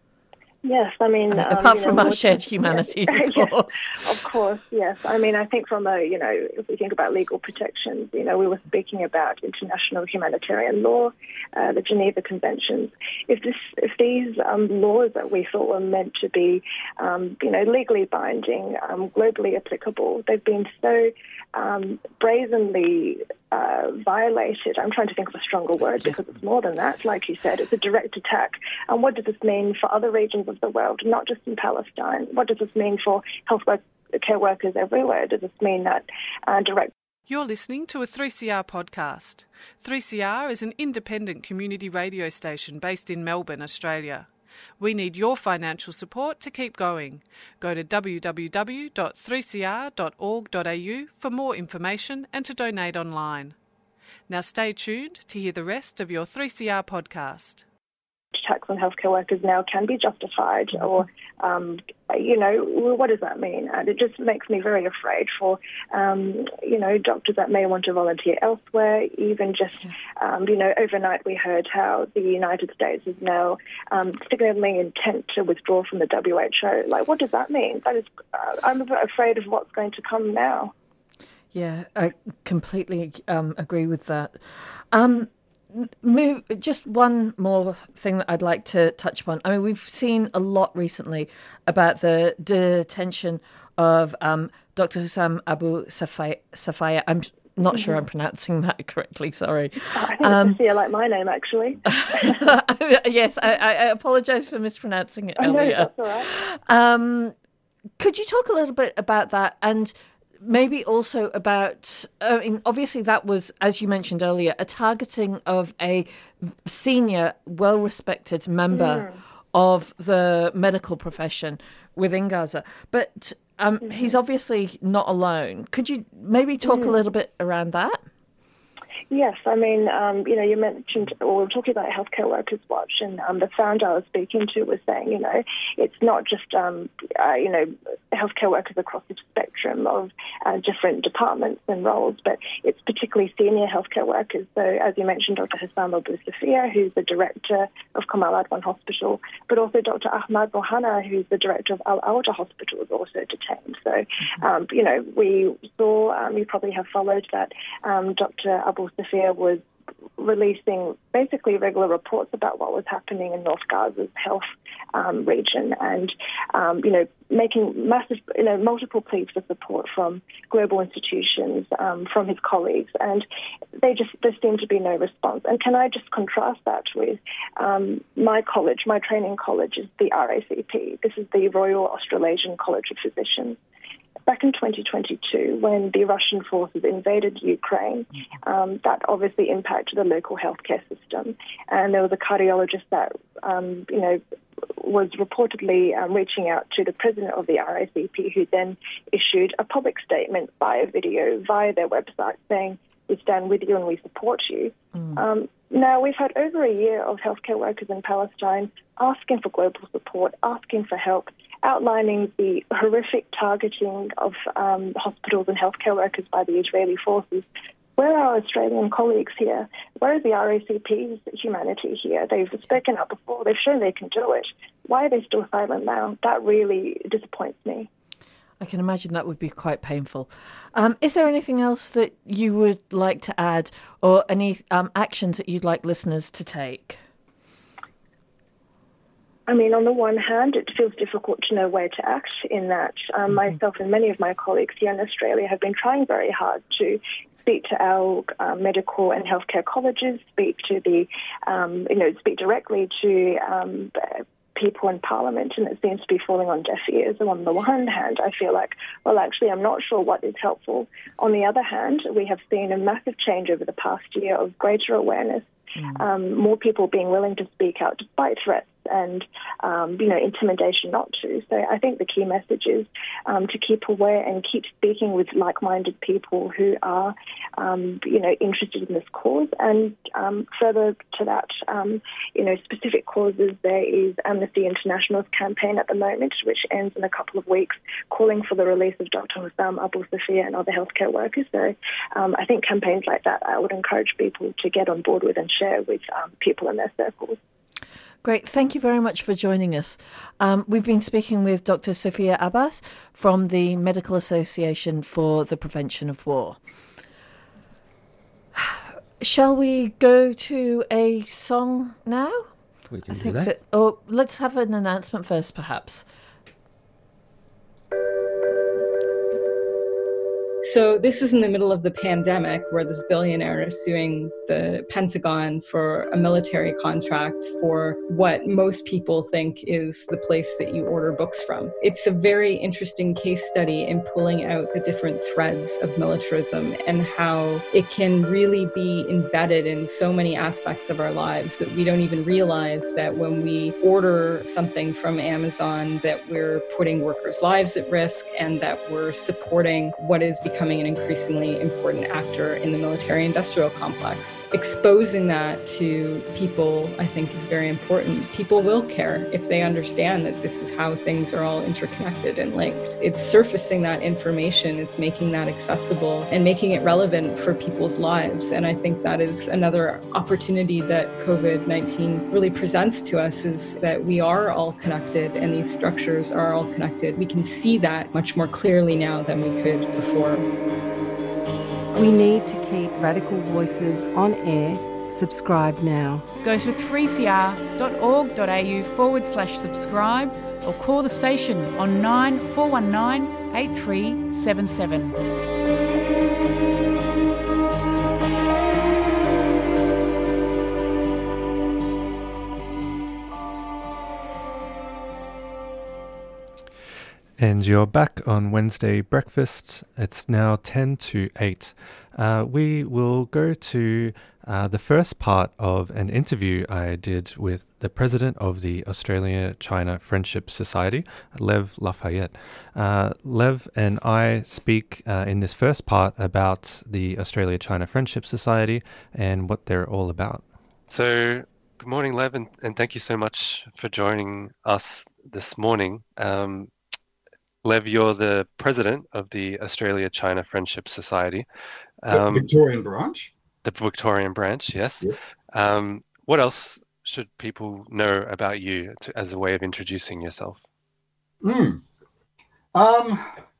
Yes, I mean... Um, um, apart you know, from our shared humanity, yes, of course. Yes, of course, yes. I mean, I think from a, you know, if we think about legal protections, you know, we were speaking about international humanitarian law, uh, the Geneva Conventions. If this, if these um, laws that we thought were meant to be, um, you know, legally binding, um, globally applicable, they've been so um, brazenly uh, violated. I'm trying to think of a stronger word because it's more than that. Like you said, it's a direct attack. And what does this mean for other regions of the world, not just in Palestine? What does this mean for health work, care workers everywhere? Does this mean that uh, direct... You're listening to a three C R podcast. three C R is an independent community radio station based in Melbourne, Australia. We need your financial support to keep going. Go to w w w dot three c r dot org dot a u for more information and to donate online. Now stay tuned to hear the rest of your three C R podcast. Attacks on healthcare workers now can be justified, or, um, you know, what does that mean? And it just makes me very afraid for, um, you know, doctors that may want to volunteer elsewhere. Even just, um, you know, overnight we heard how the United States is now um, signaling intent to withdraw from the W H O. Like, what does that mean? That is, uh, I'm afraid of what's going to come now. Yeah, I completely um, agree with that. Um, Move, just one more thing that I'd like to touch upon. I mean, we've seen a lot recently about the detention of um, Doctor Hussam Abu Safaya. I'm not mm-hmm. sure I'm pronouncing that correctly, sorry. I think um, it's like my name, actually. Yes, I, I apologise for mispronouncing it earlier. I know, that's all right. Um, could you talk a little bit about that, and maybe also about, I mean, obviously that was, as you mentioned earlier, a targeting of a senior, well-respected member mm. of the medical profession within Gaza. But um, mm-hmm. he's obviously not alone. Could you maybe talk mm. a little bit around that? Yes, I mean, um, you know, you mentioned, or we were talking about Healthcare Workers Watch, and um, the founder I was speaking to was saying, you know, it's not just, um, uh, you know, healthcare workers across the spectrum of uh, different departments and roles, but it's particularly senior healthcare workers. So, as you mentioned, Doctor Hussam Abu Safia, who's the director of Kamal Adwan Hospital, but also Doctor Ahmad Bohana, who's the director of Al Awda Hospital, is also detained. So, um, you know, we saw, um, you probably have followed that um, Doctor Abu Safia was releasing basically regular reports about what was happening in North Gaza's health um, region, and um, you know, making massive, you know, multiple pleas for support from global institutions, um, from his colleagues, and they just there seemed to be no response. And can I just contrast that with um, my college? My training college is the R A C P. This is the Royal Australasian College of Physicians. Back in twenty twenty-two, when the Russian forces invaded Ukraine, um, that obviously impacted the local healthcare system. And there was a cardiologist that, um, you know, was reportedly um, reaching out to the president of the R A C P, who then issued a public statement via video, via their website, saying, "We stand with you and we support you." Mm. Um, now, we've had over a year of healthcare workers in Palestine asking for global support, asking for help, outlining the horrific targeting of um, hospitals and healthcare workers by the Israeli forces. Where are our Australian colleagues here? Where is the R A C P's humanity here? They've spoken up before. They've shown they can do it. Why are they still silent now? That really disappoints me. I can imagine that would be quite painful. Um, is there anything else that you would like to add, or any um, actions that you'd like listeners to take? I mean, on the one hand, it feels difficult to know where to act in that. Um, mm-hmm. Myself and many of my colleagues here in Australia have been trying very hard to speak to our uh, medical and healthcare colleges, speak to the, um, you know, speak directly to um, people in Parliament, and it seems to be falling on deaf ears. And on the one hand, I feel like, well, actually, I'm not sure what is helpful. On the other hand, we have seen a massive change over the past year of greater awareness, mm. um, more people being willing to speak out despite threats and, um, you know, intimidation not to. So I think the key message is um, to keep aware and keep speaking with like-minded people who are, um, you know, interested in this cause. And um, further to that, um, you know, specific causes, there is Amnesty International's campaign at the moment, which ends in a couple of weeks, calling for the release of Doctor Hussam Abu Safia and other healthcare workers. So um, I think campaigns like that, I would encourage people to get on board with and share with um, people in their circles. Great. Thank you very much for joining us. Um, we've been speaking with Doctor Safia Abbas from the Medical Association for the Prevention of War. Shall we go to a song now? We can I do think that. that. Oh, let's have an announcement first, perhaps. So this is in the middle of the pandemic where this billionaire is suing the Pentagon for a military contract for what most people think is the place that you order books from. It's a very interesting case study in pulling out the different threads of militarism and how it can really be embedded in so many aspects of our lives that we don't even realize that when we order something from Amazon that we're putting workers' lives at risk and that we're supporting what is becoming an increasingly important actor in the military-industrial complex. Exposing that to people, I think, is very important. People will care if they understand that this is how things are all interconnected and linked. It's surfacing that information, it's making that accessible and making it relevant for people's lives. And I think that is another opportunity that COVID nineteen really presents to us, is that we are all connected and these structures are all connected. We can see that much more clearly now than we could before. We need to keep radical voices on air. Subscribe now. Go to three c r dot org dot a u forward slash subscribe or call the station on nine four one nine eight three seven seven. And you're back on Wednesday breakfast. It's now ten to eight. Uh, we will go to uh, the first part of an interview I did with the president of the Australia-China Friendship Society, Lev Lafayette. Uh, Lev and I speak uh, in this first part about the Australia-China Friendship Society and what they're all about. So, good morning, Lev, and, and thank you so much for joining us this morning. Um, Lev, you're the president of the Australia-China Friendship Society. Um, the Victorian branch. The Victorian branch, yes. Yes. Um, what else should people know about you to, as a way of introducing yourself? Mm. Um,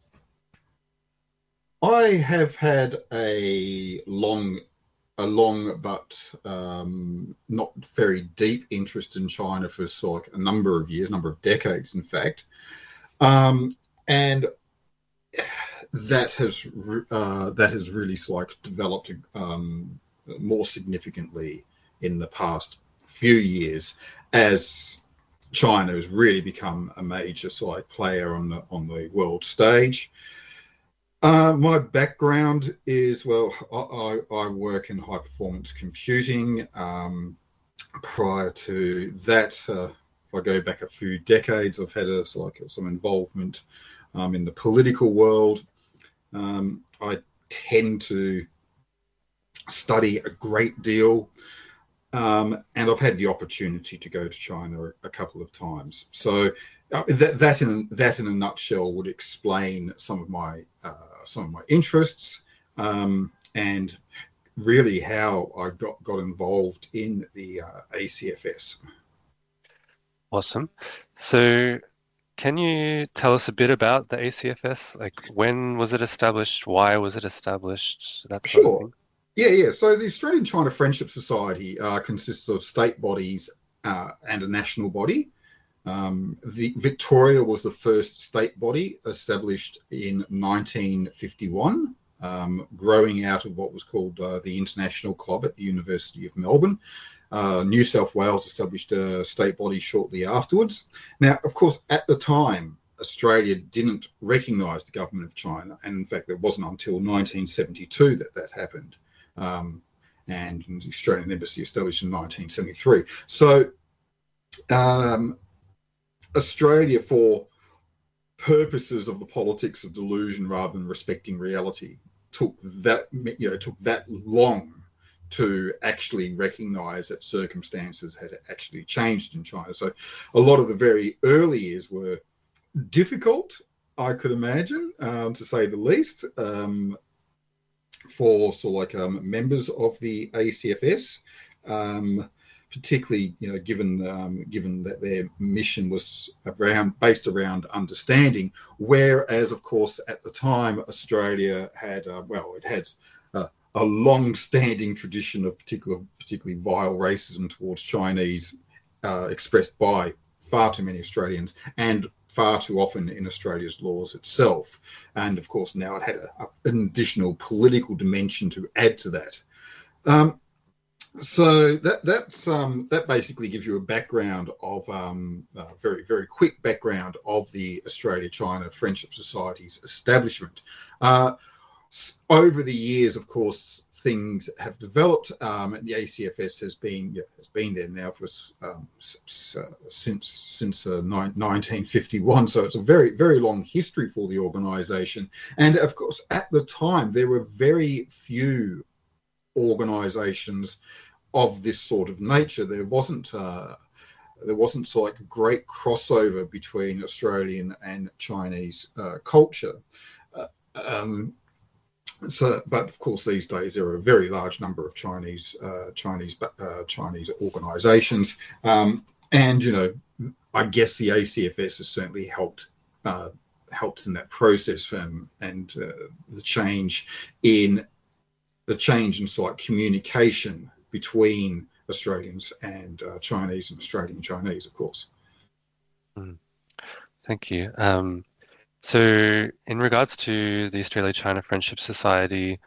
I have had a long, a long but um, not very deep interest in China for so like a number of years, a number of decades, in fact. Um, And that has uh, that has really like developed um, more significantly in the past few years as China has really become a major like player on the on the world stage. Uh, my background is well, I, I work in high performance computing. Um, prior to that, uh, if I go back a few decades, I've had a, like some involvement Um, in the political world. um, I tend to study a great deal, um, and I've had the opportunity to go to China a, a couple of times. So uh, that, that in that in a nutshell would explain some of my uh, some of my interests um, and really how I got got involved in the uh, A C F S. Awesome. So, can you tell us a bit about the A C F S? Like, when was it established? Why was it established? That sort Sure. of thing. Yeah, yeah. So the Australian-China Friendship Society uh, consists of state bodies uh, and a national body. Um, the Victoria was the first state body established in nineteen fifty-one, um, growing out of what was called uh, the International Club at the University of Melbourne. Uh, New South Wales established a state body shortly afterwards. Now, of course, at the time, Australia didn't recognise the government of China, and in fact, it wasn't until nineteen seventy-two that that happened. Um, and the Australian Embassy established in nineteen seventy-three. So um, Australia, for purposes of the politics of delusion rather than respecting reality, took that you know took that long to actually recognise that circumstances had actually changed in China. So a lot of the very early years were difficult, I could imagine, um, to say the least, um, for sort of like um, members of the A C F S, um, particularly, you know, given um, given that their mission was around based around understanding. Whereas, of course, at the time, Australia had uh, well, it had uh, a long-standing tradition of particular, particularly vile racism towards Chinese, uh, expressed by far too many Australians and far too often in Australia's laws itself. And of course, now it had a, a, an additional political dimension to add to that. Um, so that that's um, that basically gives you a background of um, a very, very quick background of the Australia-China Friendship Society's establishment. Uh, over the years, of course, things have developed, um, and the A C F S has been yeah, has been there now for um, s- uh, since since uh, ni- nineteen fifty-one. So it's a very very long history for the organisation. And of course, at the time, there were very few organisations of this sort of nature. There wasn't uh, there wasn't so like a great crossover between Australian and Chinese uh, culture. Uh, um, So, but of course, these days there are a very large number of Chinese uh, Chinese uh, Chinese organisations, um, and you know, I guess the A C F S has certainly helped uh, helped in that process, um, and uh, the change in the change in sort of communication between Australians and uh, Chinese and Australian Chinese, of course. Mm. Thank you. Um, So in regards to the Australia-China Friendship Society,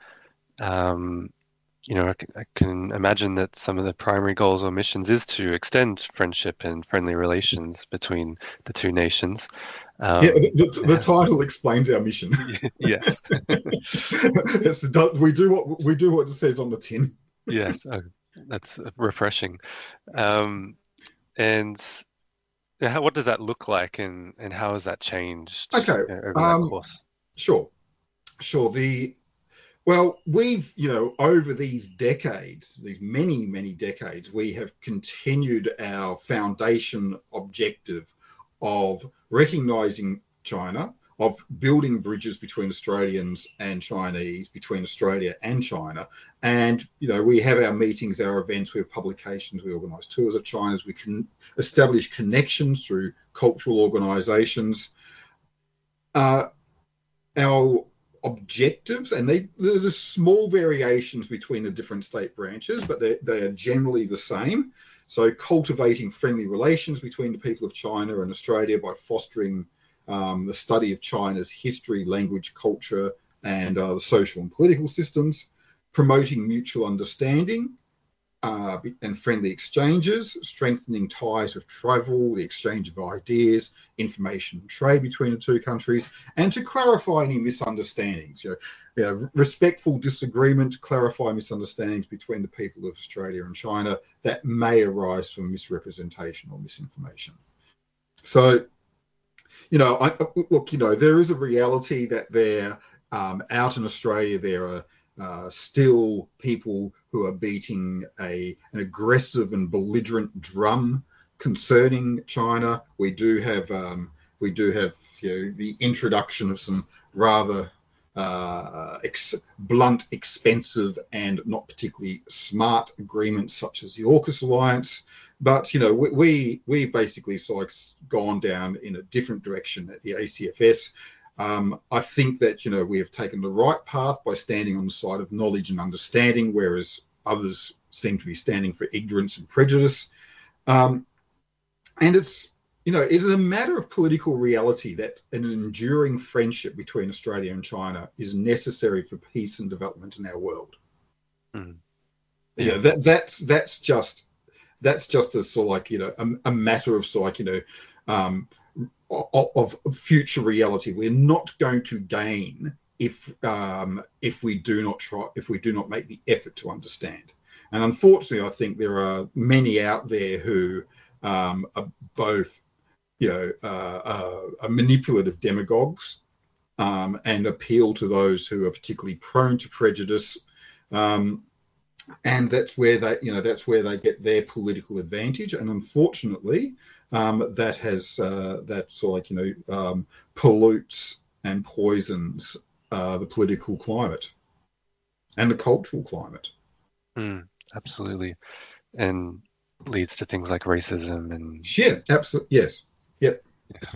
um, you know, I can, I can imagine that some of the primary goals or missions is to extend friendship and friendly relations between the two nations. Um, yeah, the, the, the title explains our mission. Yes. It's, we do what we do what it says on the tin. Yes, oh, that's refreshing. Um, and How, what does that look like, and, and how has that changed? Okay, uh, over um, that course? Sure, sure. The well, we've you know over these decades, these many many decades, we have continued our foundation objective of recognising China, of building bridges between Australians and Chinese, between Australia and China. And, you know, we have our meetings, our events, we have publications, we organise tours of China, we can establish connections through cultural organisations. Uh, our objectives, and they, there's small variations between the different state branches, but they, they are generally the same. So cultivating friendly relations between the people of China and Australia by fostering Um, the study of China's history, language, culture, and uh, the social and political systems, promoting mutual understanding uh, and friendly exchanges, strengthening ties of travel, the exchange of ideas, information and trade between the two countries, and to clarify any misunderstandings. You know, you know, respectful disagreement, clarify misunderstandings between the people of Australia and China that may arise from misrepresentation or misinformation. So, You know, I, look, you know, there is a reality that there, um, out in Australia, there are uh, still people who are beating a an aggressive and belligerent drum concerning China. We do have, um, we do have, you know, the introduction of some rather uh, ex- blunt, expensive, and not particularly smart agreements, such as the AUKUS alliance. But, you know, we, we, we've basically sort of gone down in a different direction at the A C F S. Um, I think that, you know, we have taken the right path by standing on the side of knowledge and understanding, whereas others seem to be standing for ignorance and prejudice. Um, and it's you know, it is a matter of political reality that an enduring friendship between Australia and China is necessary for peace and development in our world. Mm. Yeah, you know, that that's that's just that's just a sort of like, you know, a, a matter of sort of like, you know, um, of, of future reality. We're not going to gain if um, if we do not try, if we do not make the effort to understand. And unfortunately, I think there are many out there who um, are both, you know, uh, uh, are manipulative demagogues um, and appeal to those who are particularly prone to prejudice. Um, and that's where they, you know, that's where they get their political advantage. And unfortunately, um, that has uh, that's like, you know, um, pollutes and poisons uh, the political climate and the cultural climate. Mm, absolutely, and leads to things like racism and yeah, absolutely, yes, yep. Yeah.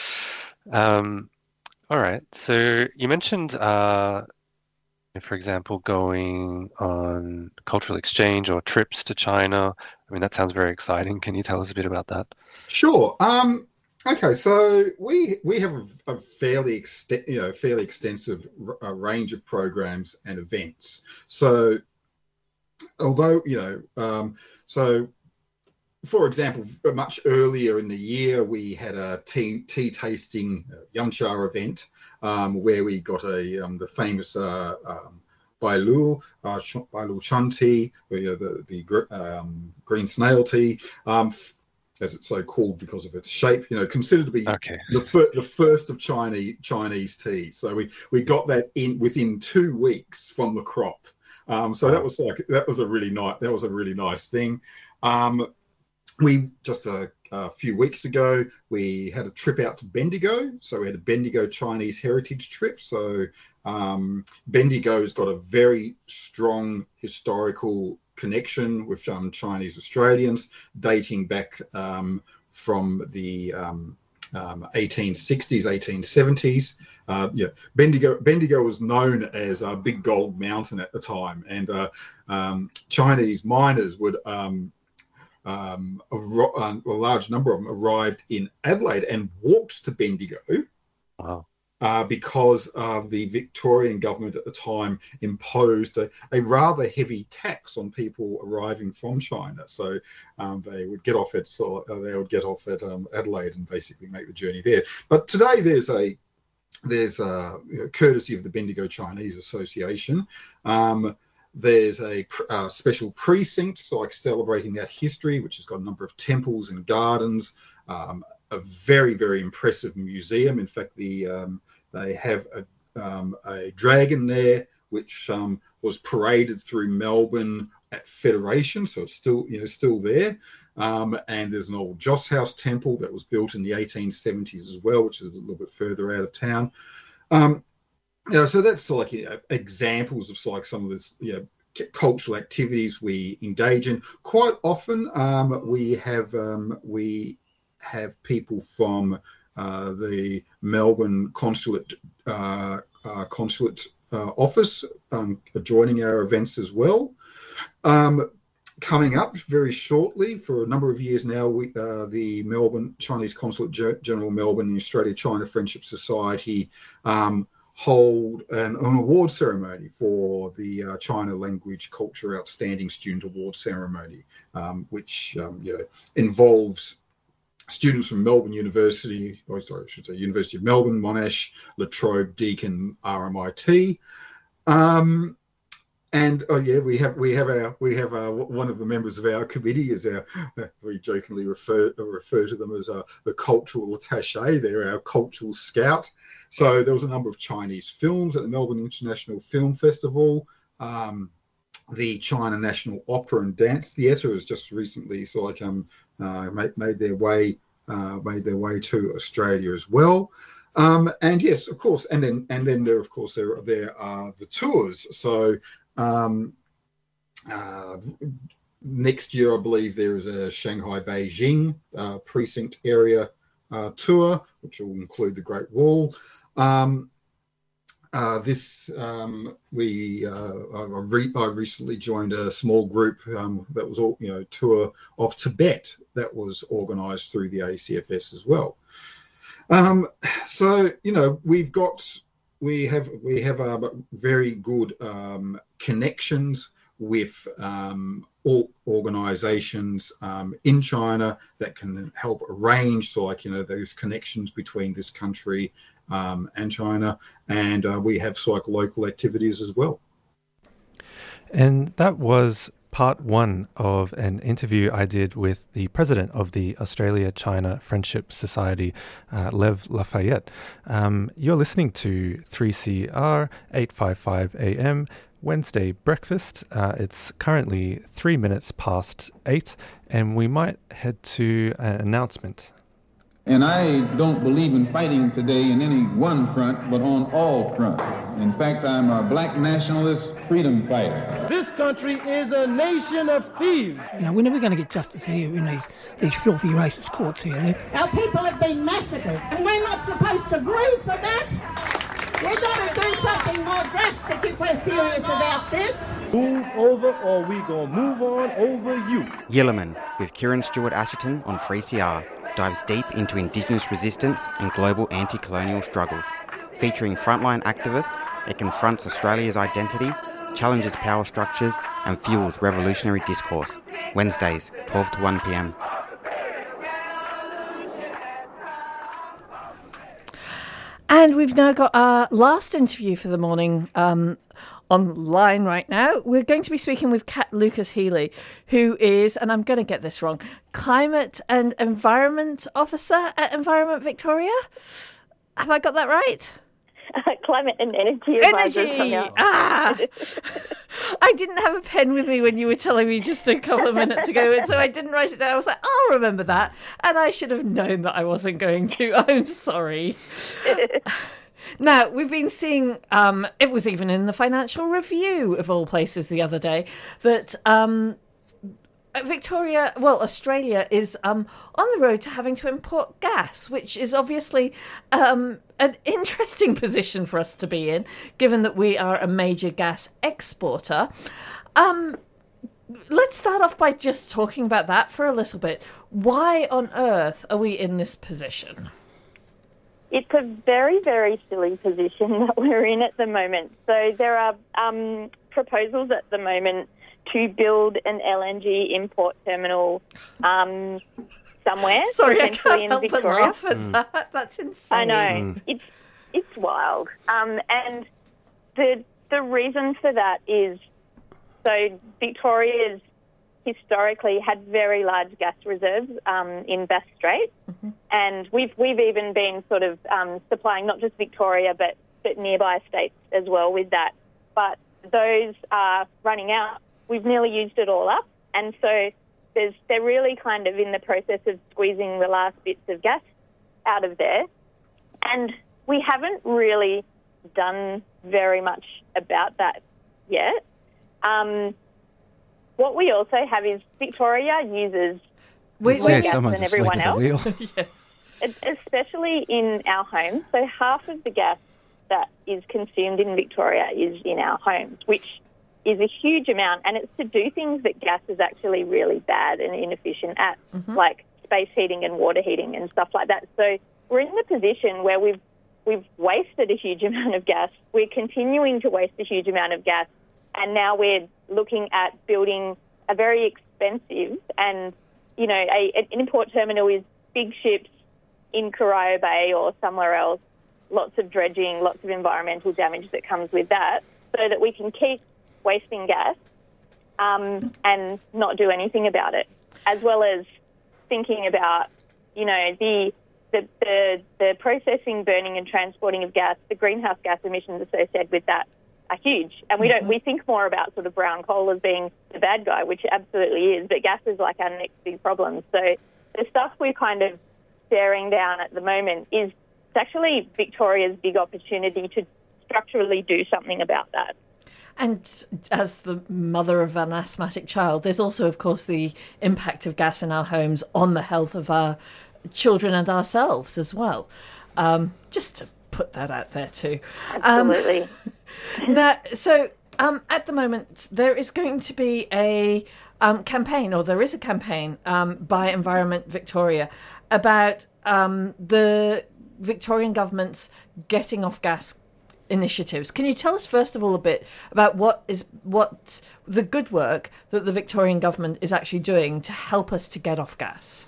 Um, all right. So you mentioned, uh, for example, going on cultural exchange or trips to China. I mean, that sounds very exciting. Can you tell us a bit about that? Sure. Um, okay, so we we have a, a fairly ext- you know fairly extensive r- range of programs and events. So, although you know, um, so. For example, much earlier in the year, we had a tea, tea tasting uh, Yumcha event um, where we got a um, the famous uh, um, Bailu, uh, Bailu Chun tea, the, the, the um, green snail tea, um, as it's so called because of its shape, you know, considered to be okay. the, fir- the first of Chinese Chinese tea. So we, we got that in within two weeks from the crop. Um, so that was like that was a really nice that was a really nice thing. Um, We just a, a few weeks ago, we had a trip out to Bendigo. So we had a Bendigo Chinese heritage trip. So um, Bendigo's got a very strong historical connection with um, Chinese Australians, dating back um, from the um, um, eighteen sixties, eighteen seventies. Uh, yeah, Bendigo Bendigo was known as a Big Gold Mountain at the time, and uh, um, Chinese miners would. Um, Um, a, a large number of them arrived in Adelaide and walked to Bendigo. Wow. Uh, because uh, the Victorian government at the time imposed a, a rather heavy tax on people arriving from China. So um, they would get off at so uh, they would get off at um, Adelaide and basically make the journey there. But today there's a there's a you know, courtesy of the Bendigo Chinese Association. Um, There's a uh, special precinct, so like celebrating that history, which has got a number of temples and gardens, um, a very, very impressive museum. In fact, the um, they have a, um, a dragon there, which um, was paraded through Melbourne at Federation, so it's still, you know, still there. Um, and there's an old Joss House temple that was built in the eighteen seventies as well, which is a little bit further out of town. Um, You know, so that's like you know, examples of like some of this, you know, cultural activities we engage in. Quite often, um, we have um, we have people from uh, the Melbourne consulate uh, uh, consulate uh, office um, joining our events as well. Um, coming up very shortly, for a number of years now, we, uh, the Melbourne Chinese Consulate General Melbourne and Australia-China Friendship Society um, hold an, an award ceremony for the uh, China Language Culture Outstanding Student Award Ceremony, um, which um, you know, involves students from Melbourne University, or sorry, I should say University of Melbourne, Monash, La Trobe, Deakin, R M I T. Um, And oh yeah, we have we have our we have our, one of the members of our committee is our we jokingly refer refer to them as uh, the cultural attaché. They're our cultural scout. So there was a number of Chinese films at the Melbourne International Film Festival. Um, the China National Opera and Dance Theatre has just recently so like um uh, made, made their way uh, made their way to Australia as well. Um, and yes, of course, and then and then there of course there there are the tours. So. Um, uh, next year, I believe there is a Shanghai Beijing uh, precinct area uh, tour, which will include the Great Wall. Um, uh, this um, we uh, I, re- I recently joined a small group um, that was all you know tour of Tibet that was organised through the A C F S as well. Um, so you know we've got we have we have uh, very good um, connections with um, all organisations um, in China that can help arrange, so like you know those connections between this country um, and China, and uh, we have so like local activities as well. And that was part one of an interview I did with the president of the Australia-China Friendship Society, uh, Lev Lafayette. Um, you're listening to three C R eight fifty-five A M Wednesday breakfast. Uh, it's currently three minutes past eight, and we might head to an announcement. And I don't believe in fighting today in any one front, but on all fronts. In fact, I'm a black nationalist freedom fighter. This country is a nation of thieves. Now, we're never going to get justice here in these, these filthy racist courts here. They're... Our people have been massacred, and we're not supposed to grieve for that. We've got to do something more drastic if we're serious about this. Move over or we gonna move on over you. Yilliman with Kieran Stewart Asherton on three C R dives deep into Indigenous resistance and global anti-colonial struggles. Featuring frontline activists, it confronts Australia's identity, challenges power structures and fuels revolutionary discourse. Wednesdays, twelve to one p m. And we've now got our last interview for the morning um, online right now. We're going to be speaking with Kat Lucas-Healy, who is, and I'm going to get this wrong, Climate and Environment Officer at Environment Victoria. Have I got that right? Climate and Energy Advisor. Energy! Ah! I didn't have a pen with me when you were telling me just a couple of minutes ago, and so I didn't write it down. I was like, I'll remember that. And I should have known that I wasn't going to. I'm sorry. Now, we've been seeing, um, it was even in the Financial Review, of all places, the other day, that um, Victoria, well, Australia is um, on the road to having to import gas, which is obviously um, an interesting position for us to be in, given that we are a major gas exporter. Um, let's start off by just talking about that for a little bit. Why on earth are we in this position? It's a very, very silly position that we're in at the moment. So there are um, proposals at the moment to build an L N G import terminal um, somewhere. Sorry, I potentially can't in help Victoria. but laugh at Mm. that. That's insane. I know. Mm. It's it's wild. Um, and the the reason for that is, so Victoria's historically had very large gas reserves um, in Bass Strait, mm-hmm. and we've we've even been sort of um, supplying not just Victoria but, but nearby states as well with that. But those are running out. We've nearly used it all up, and so there's they're really kind of in the process of squeezing the last bits of gas out of there, and we haven't really done very much about that yet. Um, what we also have is Victoria uses Wait, more yeah, gas someone's than asleep everyone at else, the wheel. Yes. especially in our homes. So half of the gas that is consumed in Victoria is in our homes, which is a huge amount, and it's to do things that gas is actually really bad and inefficient at, Mm-hmm. like space heating and water heating and stuff like that. So we're in the position where we've we've wasted a huge amount of gas. We're continuing to waste a huge amount of gas, and now we're looking at building a very expensive and, you know, a, an import terminal is big ships in Corio Bay or somewhere else, lots of dredging, lots of environmental damage that comes with that, so that we can keep wasting gas um, and not do anything about it, as well as thinking about, you know, the, the the the processing, burning and transporting of gas, the greenhouse gas emissions associated with that are huge. And we don't we think more about sort of brown coal as being the bad guy, which it absolutely is, but gas is like our next big problem. So the stuff we're kind of staring down at the moment is it's actually Victoria's big opportunity to structurally do something about that. And as the mother of an asthmatic child, there's also, of course, the impact of gas in our homes on the health of our children and ourselves as well. Um, just to put that out there too. Absolutely. Um, now, so um, at the moment, there is going to be a um, campaign, or there is a campaign um, by Environment Victoria about um, the Victorian government's getting off gas initiatives. Can you tell us first of all a bit about what is what the good work that the Victorian government is actually doing to help us to get off gas?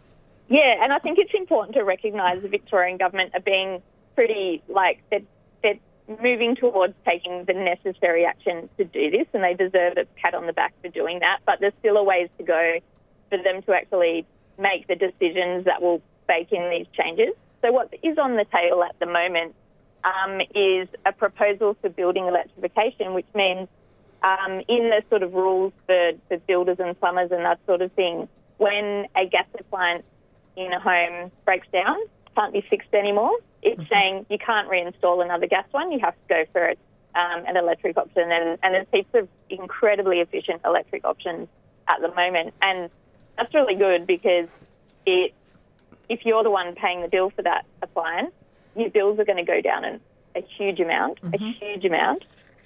Yeah, and I think it's important to recognise the Victorian government are being pretty, like, they're, they're moving towards taking the necessary action to do this, and they deserve a pat on the back for doing that, but there's still a ways to go for them to actually make the decisions that will bake in these changes. So what is on the table at the moment um, is a proposal for building electrification, which means um, in the sort of rules for, for builders and plumbers and that sort of thing, when a gas appliance in a home breaks down, can't be fixed anymore, it's mm-hmm. saying you can't reinstall another gas one, you have to go for um, an electric option. And, and there's heaps of incredibly efficient electric options at the moment. And that's really good because it, if you're the one paying the bill for that appliance, your bills are going to go down in a huge amount, mm-hmm. a huge amount.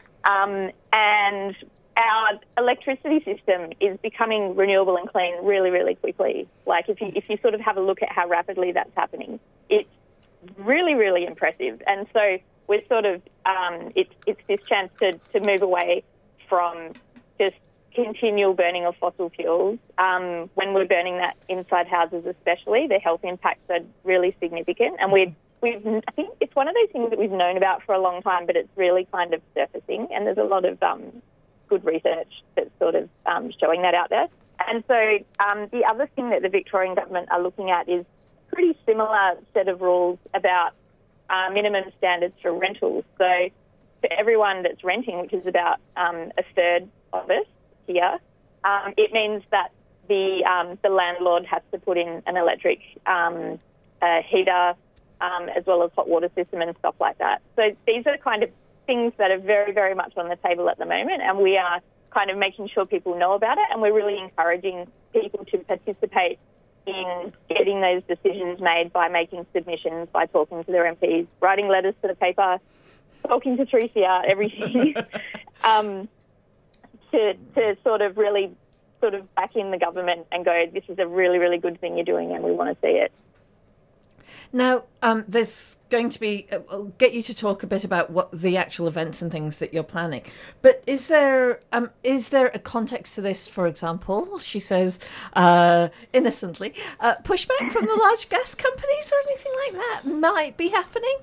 Um, and our electricity system is becoming renewable and clean really, really quickly. Like if you if you sort of have a look at how rapidly that's happening, it's really, really impressive. And so we're sort of, um, it's, it's this chance to, to move away from just continual burning of fossil fuels. Um, when we're burning that inside houses especially, the health impacts are really significant. And we've, we've, I think it's one of those things that we've known about for a long time, but it's really kind of surfacing. And there's a lot of um, good research that's sort of um, showing that out there. And so um, the other thing that the Victorian government are looking at is pretty similar set of rules about uh, minimum standards for rentals. So for everyone that's renting, which is about um, a third of us here, um, it means that the um, the landlord has to put in an electric um, uh, heater um, as well as hot water system and stuff like that. So these are kind of things that are very, very much on the table at the moment, and we are kind of making sure people know about it, and we're really encouraging people to participate in getting those decisions made by making submissions, by talking to their M Ps, writing letters to the paper, talking to three C R every year, um, to, to sort of really sort of back in the government and go, this is a really, really good thing you're doing and we want to see it. Now, um, there's going to be, uh, I'll get you to talk a bit about what the actual events and things that you're planning. But is there um, is there a context to this, for example, she says, uh, innocently, uh, pushback from the large gas companies or anything like that might be happening?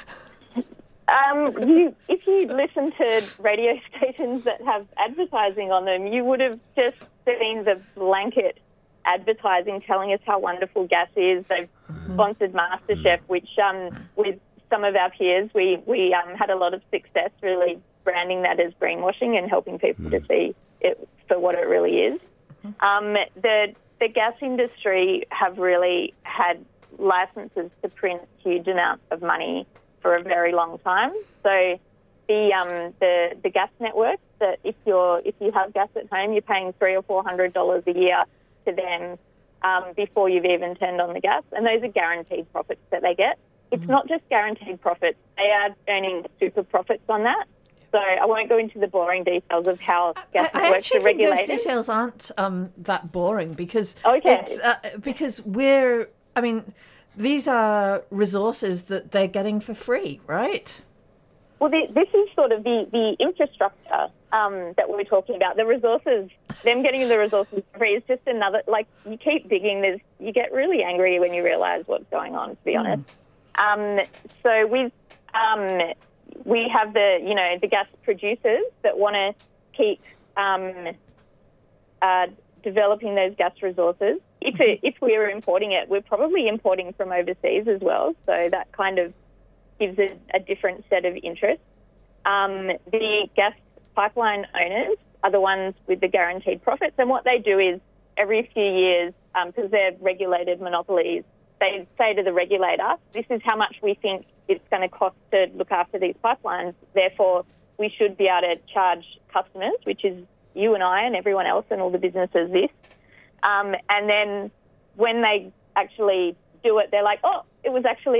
Um, you, if you listen to radio stations that have advertising on them, you would have just seen the blanket advertising telling us how wonderful gas is. They've sponsored MasterChef, which um, with some of our peers, we, we um, had a lot of success really branding that as greenwashing and helping people mm. to see it for what it really is. Um, the, the gas industry have really had licenses to print huge amounts of money for a very long time. So the um, the, the gas networks, that if you're if you have gas at home, you're paying three or four hundred dollars a year to them um, before you've even turned on the gas, and those are guaranteed profits that they get. It's mm-hmm. not just guaranteed profits; they are earning super profits on that. So I won't go into the boring details of how gas I, networks I are regulated. Think those details aren't um, that boring because okay. it's uh, because we're. I mean, these are resources that they're getting for free, right? Well, the, this is sort of the, the infrastructure um, that we're talking about. The resources, them getting the resources for free is just another, like, you keep digging, there's, you get really angry when you realise what's going on, to be mm. honest. Um, so we've, um, we have the, you know, the gas producers that want to keep um, uh, developing those gas resources. If, it, if we were importing it, we're probably importing from overseas as well, so that kind of gives it a different set of interests. Um, the gas pipeline owners are the ones with the guaranteed profits, and what they do is every few years, because um, they're regulated monopolies, they say to the regulator, this is how much we think it's going to cost to look after these pipelines, therefore we should be able to charge customers, which is you and I and everyone else and all the businesses this. Um, and then when they actually do it, they're like, oh, it was actually a lot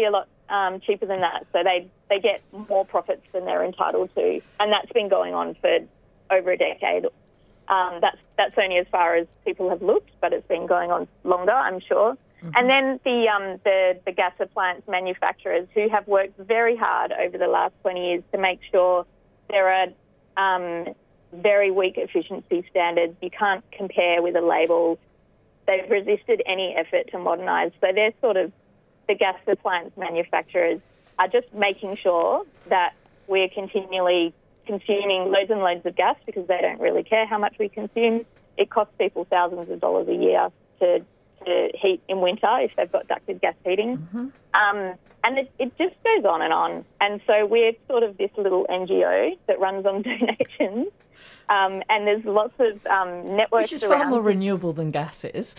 um, cheaper than that. So they, they get more profits than they're entitled to. And that's been going on for over a decade. Um, that's that's only as far as people have looked, but it's been going on longer, I'm sure. Mm-hmm. And then the, um, the the gas appliance manufacturers who have worked very hard over the last twenty years to make sure there are um, very weak efficiency standards. You can't compare with a label. They've resisted any effort to modernise. So they're sort of, the gas appliance manufacturers are just making sure that we're continually consuming loads and loads of gas because they don't really care how much we consume. It costs people thousands of dollars a year to, to heat in winter if they've got ducted gas heating. Mm-hmm. Um, and it, it just goes on and on. And so we're sort of this little N G O that runs on donations. Um, and there's lots of um, networks Which is around. far more renewable than gas is.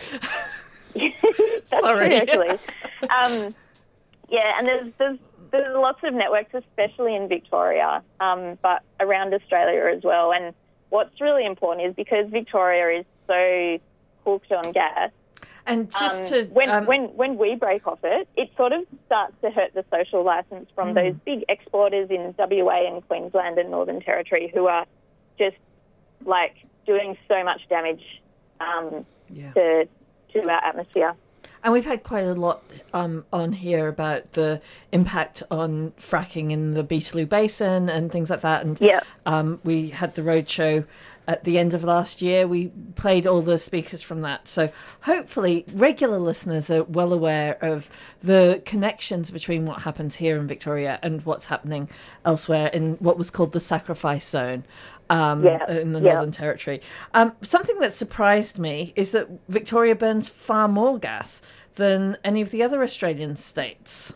That's Sorry. true, actually. Um, yeah, and there's, there's there's lots of networks, especially in Victoria, um, but around Australia as well. And what's really important is because Victoria is so hooked on gas. And just um, to when um, when when we break off it, it sort of starts to hurt the social licence from Mm. those big exporters in W A and Queensland and Northern Territory who are just like doing so much damage um, Yeah. to to our atmosphere. And we've had quite a lot um, on here about the impact on fracking in the Beetaloo Basin and things like that. And yeah. um, we had the roadshow at the end of last year. We played all the speakers from that. So hopefully regular listeners are well aware of the connections between what happens here in Victoria and what's happening elsewhere in what was called the Sacrifice Zone. Um, Yeah, in the yeah. Northern Territory. Um, something that surprised me is that Victoria burns far more gas than any of the other Australian states.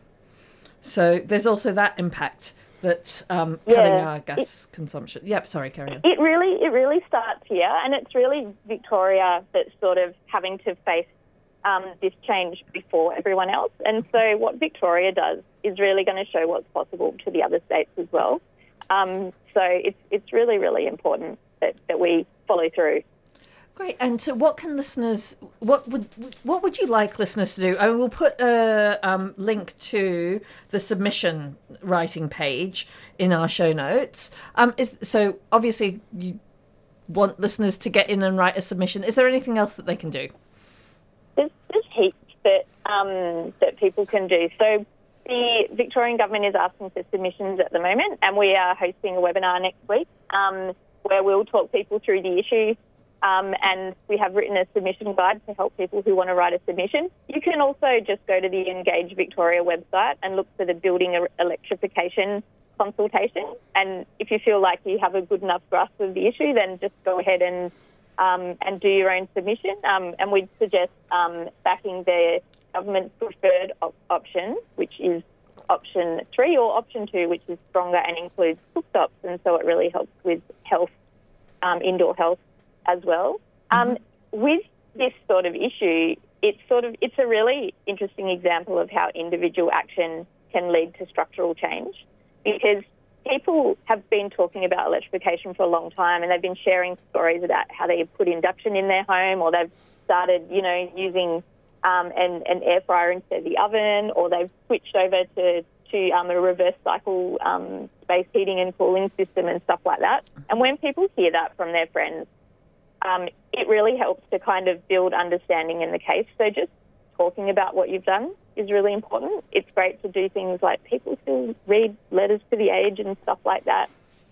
So there's also that impact that um, cutting Yeah, our gas consumption. Yep, sorry, carry on. It really, it really starts here, and it's really Victoria that's sort of having to face um, this change before everyone else. And so, what Victoria does is really going to show what's possible to the other states as well. Um, so it's it's really, really important that, that we follow through. Great. And so, what can listeners? What would what would you like listeners to do? I will put a um, link to the submission writing page in our show notes. Um, is so obviously you want listeners to get in and write a submission. Is there anything else that they can do? There's, there's heaps that um, that people can do. So the Victorian government is asking for submissions at the moment, and we are hosting a webinar next week um, where we'll talk people through the issue. Um, and we have written a submission guide to help people who want to write a submission. You can also just go to the Engage Victoria website and look for the Building Electrification consultation. And if you feel like you have a good enough grasp of the issue, then just go ahead and um, and do your own submission. Um, and we'd suggest um, backing the government's preferred op- option, which is option three, or option two, which is stronger and includes cooktops. And so it really helps with health, um, indoor health as well. Mm-hmm. Um, with this sort of issue, it's sort of it's a really interesting example of how individual action can lead to structural change, because people have been talking about electrification for a long time, and they've been sharing stories about how they put induction in their home, or they've started, you know, using um, an, an air fryer instead of the oven, or they've switched over to to um, a reverse cycle um, space heating and cooling system and stuff like that. And when people hear that from their friends, Um, it really helps to kind of build understanding in the case. So just talking about what you've done is really important. It's great to do things like people still read letters to the age and stuff like that.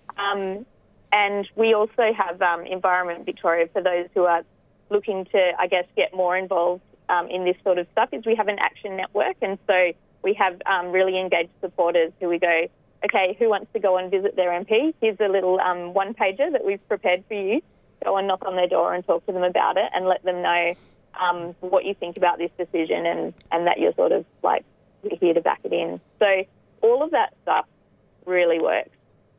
Um, and we also have um, Environment Victoria for those who are looking to, I guess, get more involved um, in this sort of stuff, is we have an action network. And so we have um, really engaged supporters who we go, okay, who wants to go and visit their M P? Here's a little um, one-pager that we've prepared for you. Go and knock on their door and talk to them about it and let them know um, what you think about this decision, and, and that you're sort of like, we're here to back it in. So all of that stuff really works.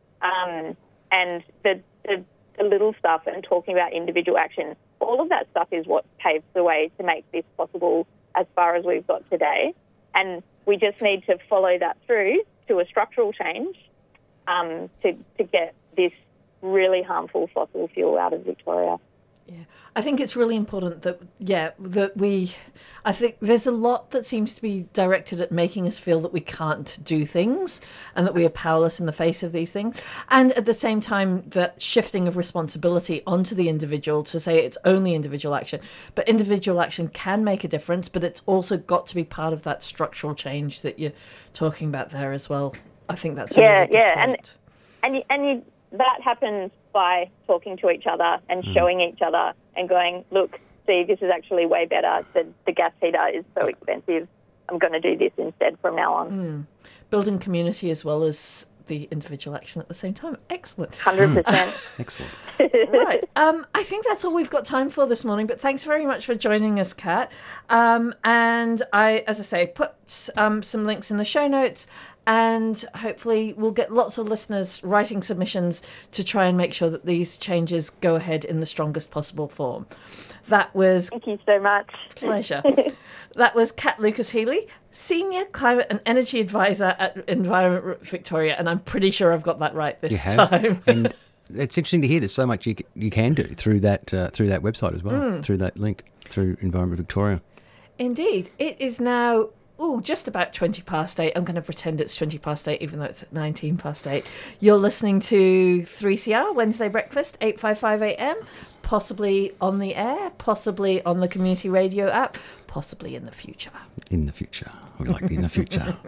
Um, and the, the, the little stuff and talking about individual action, all of that stuff is what paves the way to make this possible as far as we've got today. And we just need to follow that through to a structural change um, to, to get this really harmful fossil fuel out of Victoria. Yeah, I think it's really important that, yeah, that we, I think there's a lot that seems to be directed at making us feel that we can't do things and that we are powerless in the face of these things. And at the same time, that shifting of responsibility onto the individual to say it's only individual action. But individual action can make a difference, but it's also got to be part of that structural change that you're talking about there as well. I think that's a yeah, really good yeah, point. and and you, and you, that happens by talking to each other and Mm. showing each other and going, look, see, this is actually way better. The, the gas heater is so expensive. I'm going to do this instead from now on. Mm. Building community as well as the individual action at the same time. Excellent. one hundred percent. Excellent. Right. Um, I think that's all we've got time for this morning, but thanks very much for joining us, Kat. Um, and I, as I say, put um, some links in the show notes, and hopefully we'll get lots of listeners writing submissions to try and make sure that these changes go ahead in the strongest possible form. That was... Thank you so much. Pleasure. That was Kat Lucas-Healy, Senior Climate and Energy Advisor at Environment Victoria, and I'm pretty sure I've got that right this You have. time. And it's interesting to hear there's so much you, c- you can do through that uh, through that website as well, Mm. through that link, through Environment Victoria. Indeed. It is now, ooh, just about twenty past eight. I'm going to pretend it's twenty past eight, even though it's at nineteen past eight. You're listening to three C R, Wednesday Breakfast, eight fifty-five a m, possibly on the air, possibly on the community radio app, possibly in the future. In the future. We like the in the future.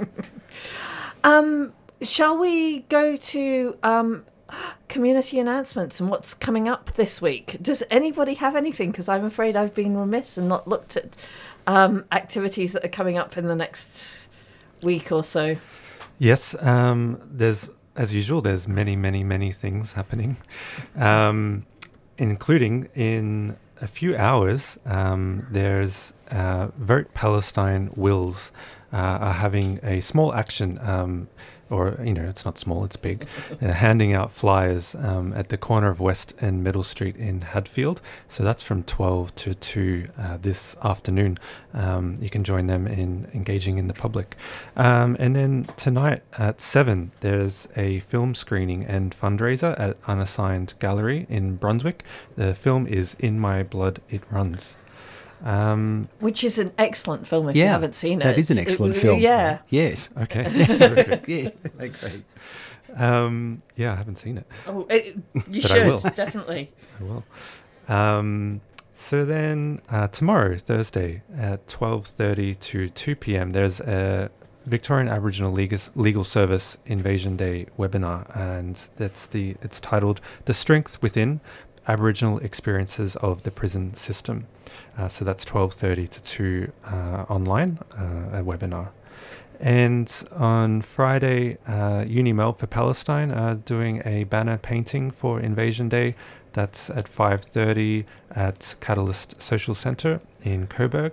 Um, shall we go to um, community announcements and what's coming up this week? Does anybody have anything? Because I'm afraid I've been remiss and not looked at um, activities that are coming up in the next week or so. Yes, um, there's, as usual, there's many, many, many things happening, um, including in a few hours, um, there's uh, Vote Palestine Wills uh, are having a small action, um, or, you know, it's not small, it's big, uh, handing out flyers um, at the corner of West and Middle Street in Hadfield. So that's from twelve to two uh, this afternoon. Um, you can join them in engaging in the public. Um, and then tonight at seven, there's a film screening and fundraiser at Unassigned Gallery in Brunswick. The film is In My Blood It Runs. Um, Which is an excellent film if Yeah, you haven't seen it. that is an excellent It- film. Yeah. Yes. Okay. Terrific. Yeah. Okay. Um, yeah, I haven't seen it. Oh, it, you But I should, will. definitely. I will. Um, so then uh, tomorrow, Thursday, at twelve thirty to two p.m, there's a Victorian Aboriginal Legal, Legal Service Invasion Day webinar, and that's the it's titled "The Strength Within: Aboriginal Experiences of the Prison System." Uh, so that's twelve thirty to two uh, online, uh, a webinar. And on Friday, uh, Unimel for Palestine are doing a banner painting for Invasion Day. That's at five thirty at Catalyst Social Centre in Coburg.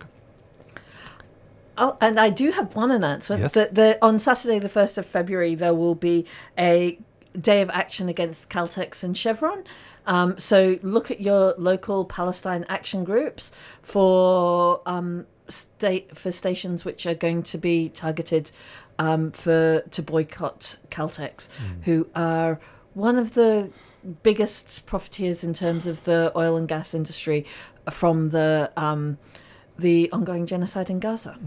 Oh, and I do have one announcement. Yes. That the, on Saturday, the first of February, there will be a day of action against Caltex and Chevron. Um, so look at your local Palestine action groups for um, state for stations which are going to be targeted um, for to boycott Caltex, Mm. who are one of the biggest profiteers in terms of the oil and gas industry from the um, the ongoing genocide in Gaza.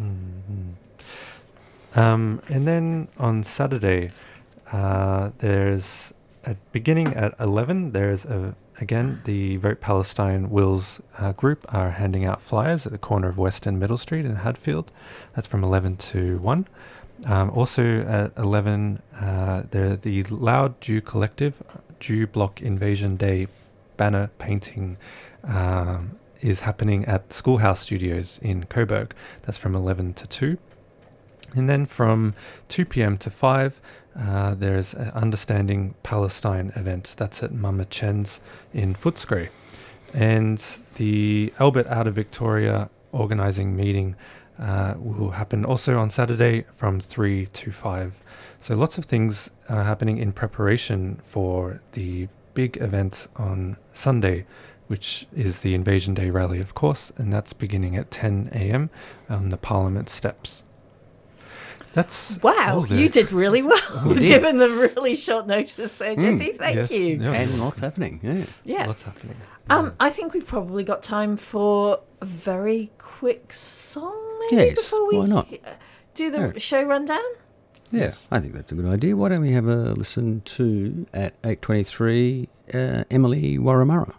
Mm-hmm. Um, and then on Saturday, uh, there's at beginning at eleven. There's a again the Vote Palestine Wills uh, group are handing out flyers at the corner of West and Middle Street in Hadfield. That's from eleven to one. Um, also at eleven, uh, the the Loud Jew Collective Jew Block Invasion Day banner painting um, is happening at Schoolhouse Studios in Coburg. That's from eleven to two. And then from two p.m. to five, uh, there's an Understanding Palestine event. That's at Mama Chen's in Footscray. And the Albert Out of Victoria organising meeting uh, will happen also on Saturday from three to five. So lots of things are happening in preparation for the big event on Sunday, which is the Invasion Day rally, of course, and that's beginning at ten a.m. on the Parliament steps. That's wow. older. You did really well, You did. given the really short notice there, Mm. Jesse. Thank Yes, you. yeah. And lots happening. Yeah. Yeah. What's happening? Um, I think we've probably got time for a very quick song, maybe, Yes, before we why not? do the Yeah. show rundown. Yeah, I think that's a good idea. Why don't we have a listen to, at eight twenty-three, uh, Emily Warramurra.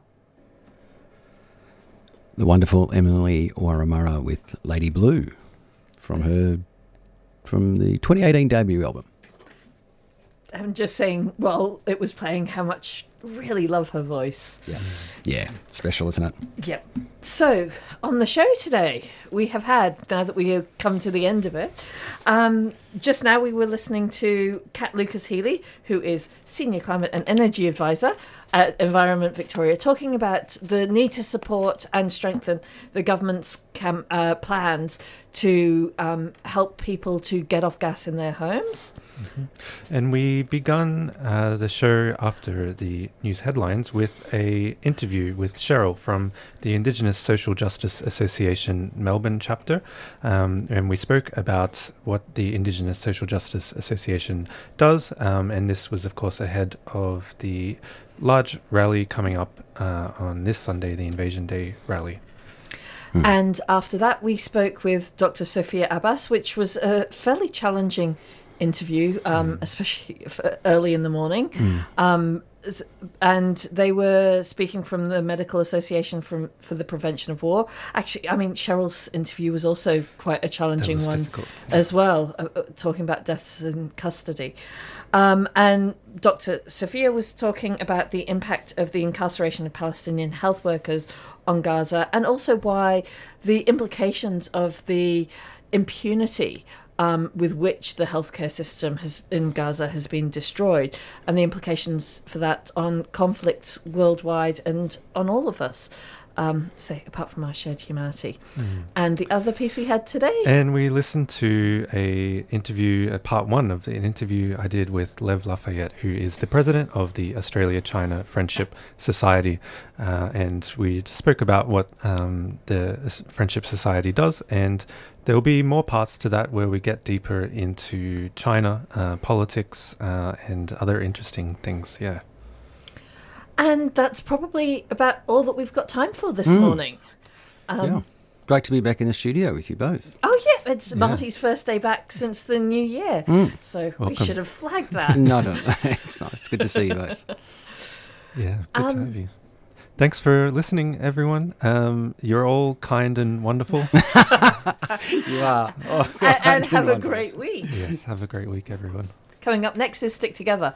The wonderful Emily Warramurra with Lady Blue from her, from the twenty eighteen debut album. I'm just saying, well, it was playing how much really love her voice. Yeah. Yeah, special, isn't it? Yep. So, on the show today, we have had, now that we have come to the end of it, um, just now we were listening to Kat Lucas-Healy, who is Senior Climate and Energy Advisor at Environment Victoria, talking about the need to support and strengthen the government's cam- uh, plans to um, help people to get off gas in their homes. Mm-hmm. And we begun uh, the show after the news headlines with a interview with Cheryl from the Indigenous Social Justice Association Melbourne chapter, um, and we spoke about what the Indigenous Social Justice Association does, um, and this was of course ahead of the large rally coming up uh, on this Sunday, the Invasion Day rally. And after that, we spoke with Doctor Sophia Abbas, which was a fairly challenging interview, um, mm. especially f- early in the morning. Mm. Um, and they were speaking from the Medical Association from for the Prevention of War. Actually, I mean, Cheryl's interview was also quite a challenging one difficult. as well, uh, uh, talking about deaths in custody. Um, and Doctor Sophia was talking about the impact of the incarceration of Palestinian health workers on Gaza, and also why the implications of the impunity um, with which the healthcare system has in Gaza has been destroyed, and the implications for that on conflicts worldwide and on all of us. Um, say, apart from our shared humanity. Mm. And the other piece we had today. And we listened to a interview, a part one of an interview I did with Lev Lafayette, who is the president of the Australia-China Friendship Society. Uh, and we spoke about what um, the Friendship Society does, and there will be more parts to that where we get deeper into China, uh, politics, uh, and other interesting things, yeah. And that's probably about all that we've got time for this Mm. morning. Um, yeah. Great to be back in the studio with you both. Oh, yeah. It's Yeah. Marty's first day back since the new year. Mm. So Welcome. we should have flagged that. no, no, no. It's nice. Good to see you both. Yeah, good Um, to have you. Thanks for listening, everyone. Um, you're all kind and wonderful. You are. Oh, and, and have a wonderful. great week. Yes, have a great week, everyone. Coming up next is Stick Together.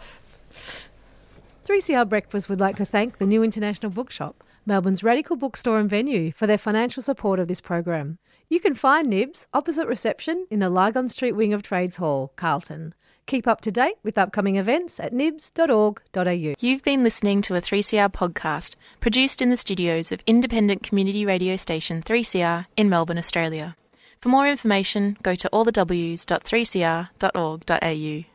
three C R Breakfast would like to thank the New International Bookshop, Melbourne's radical bookstore and venue, for their financial support of this program. You can find Nibs opposite reception in the Lygon Street wing of Trades Hall, Carlton. Keep up to date with upcoming events at nibs dot org dot a u. You've been listening to a three C R podcast produced in the studios of independent community radio station three C R in Melbourne, Australia. For more information, go to all the w s dot three c r dot org dot a u.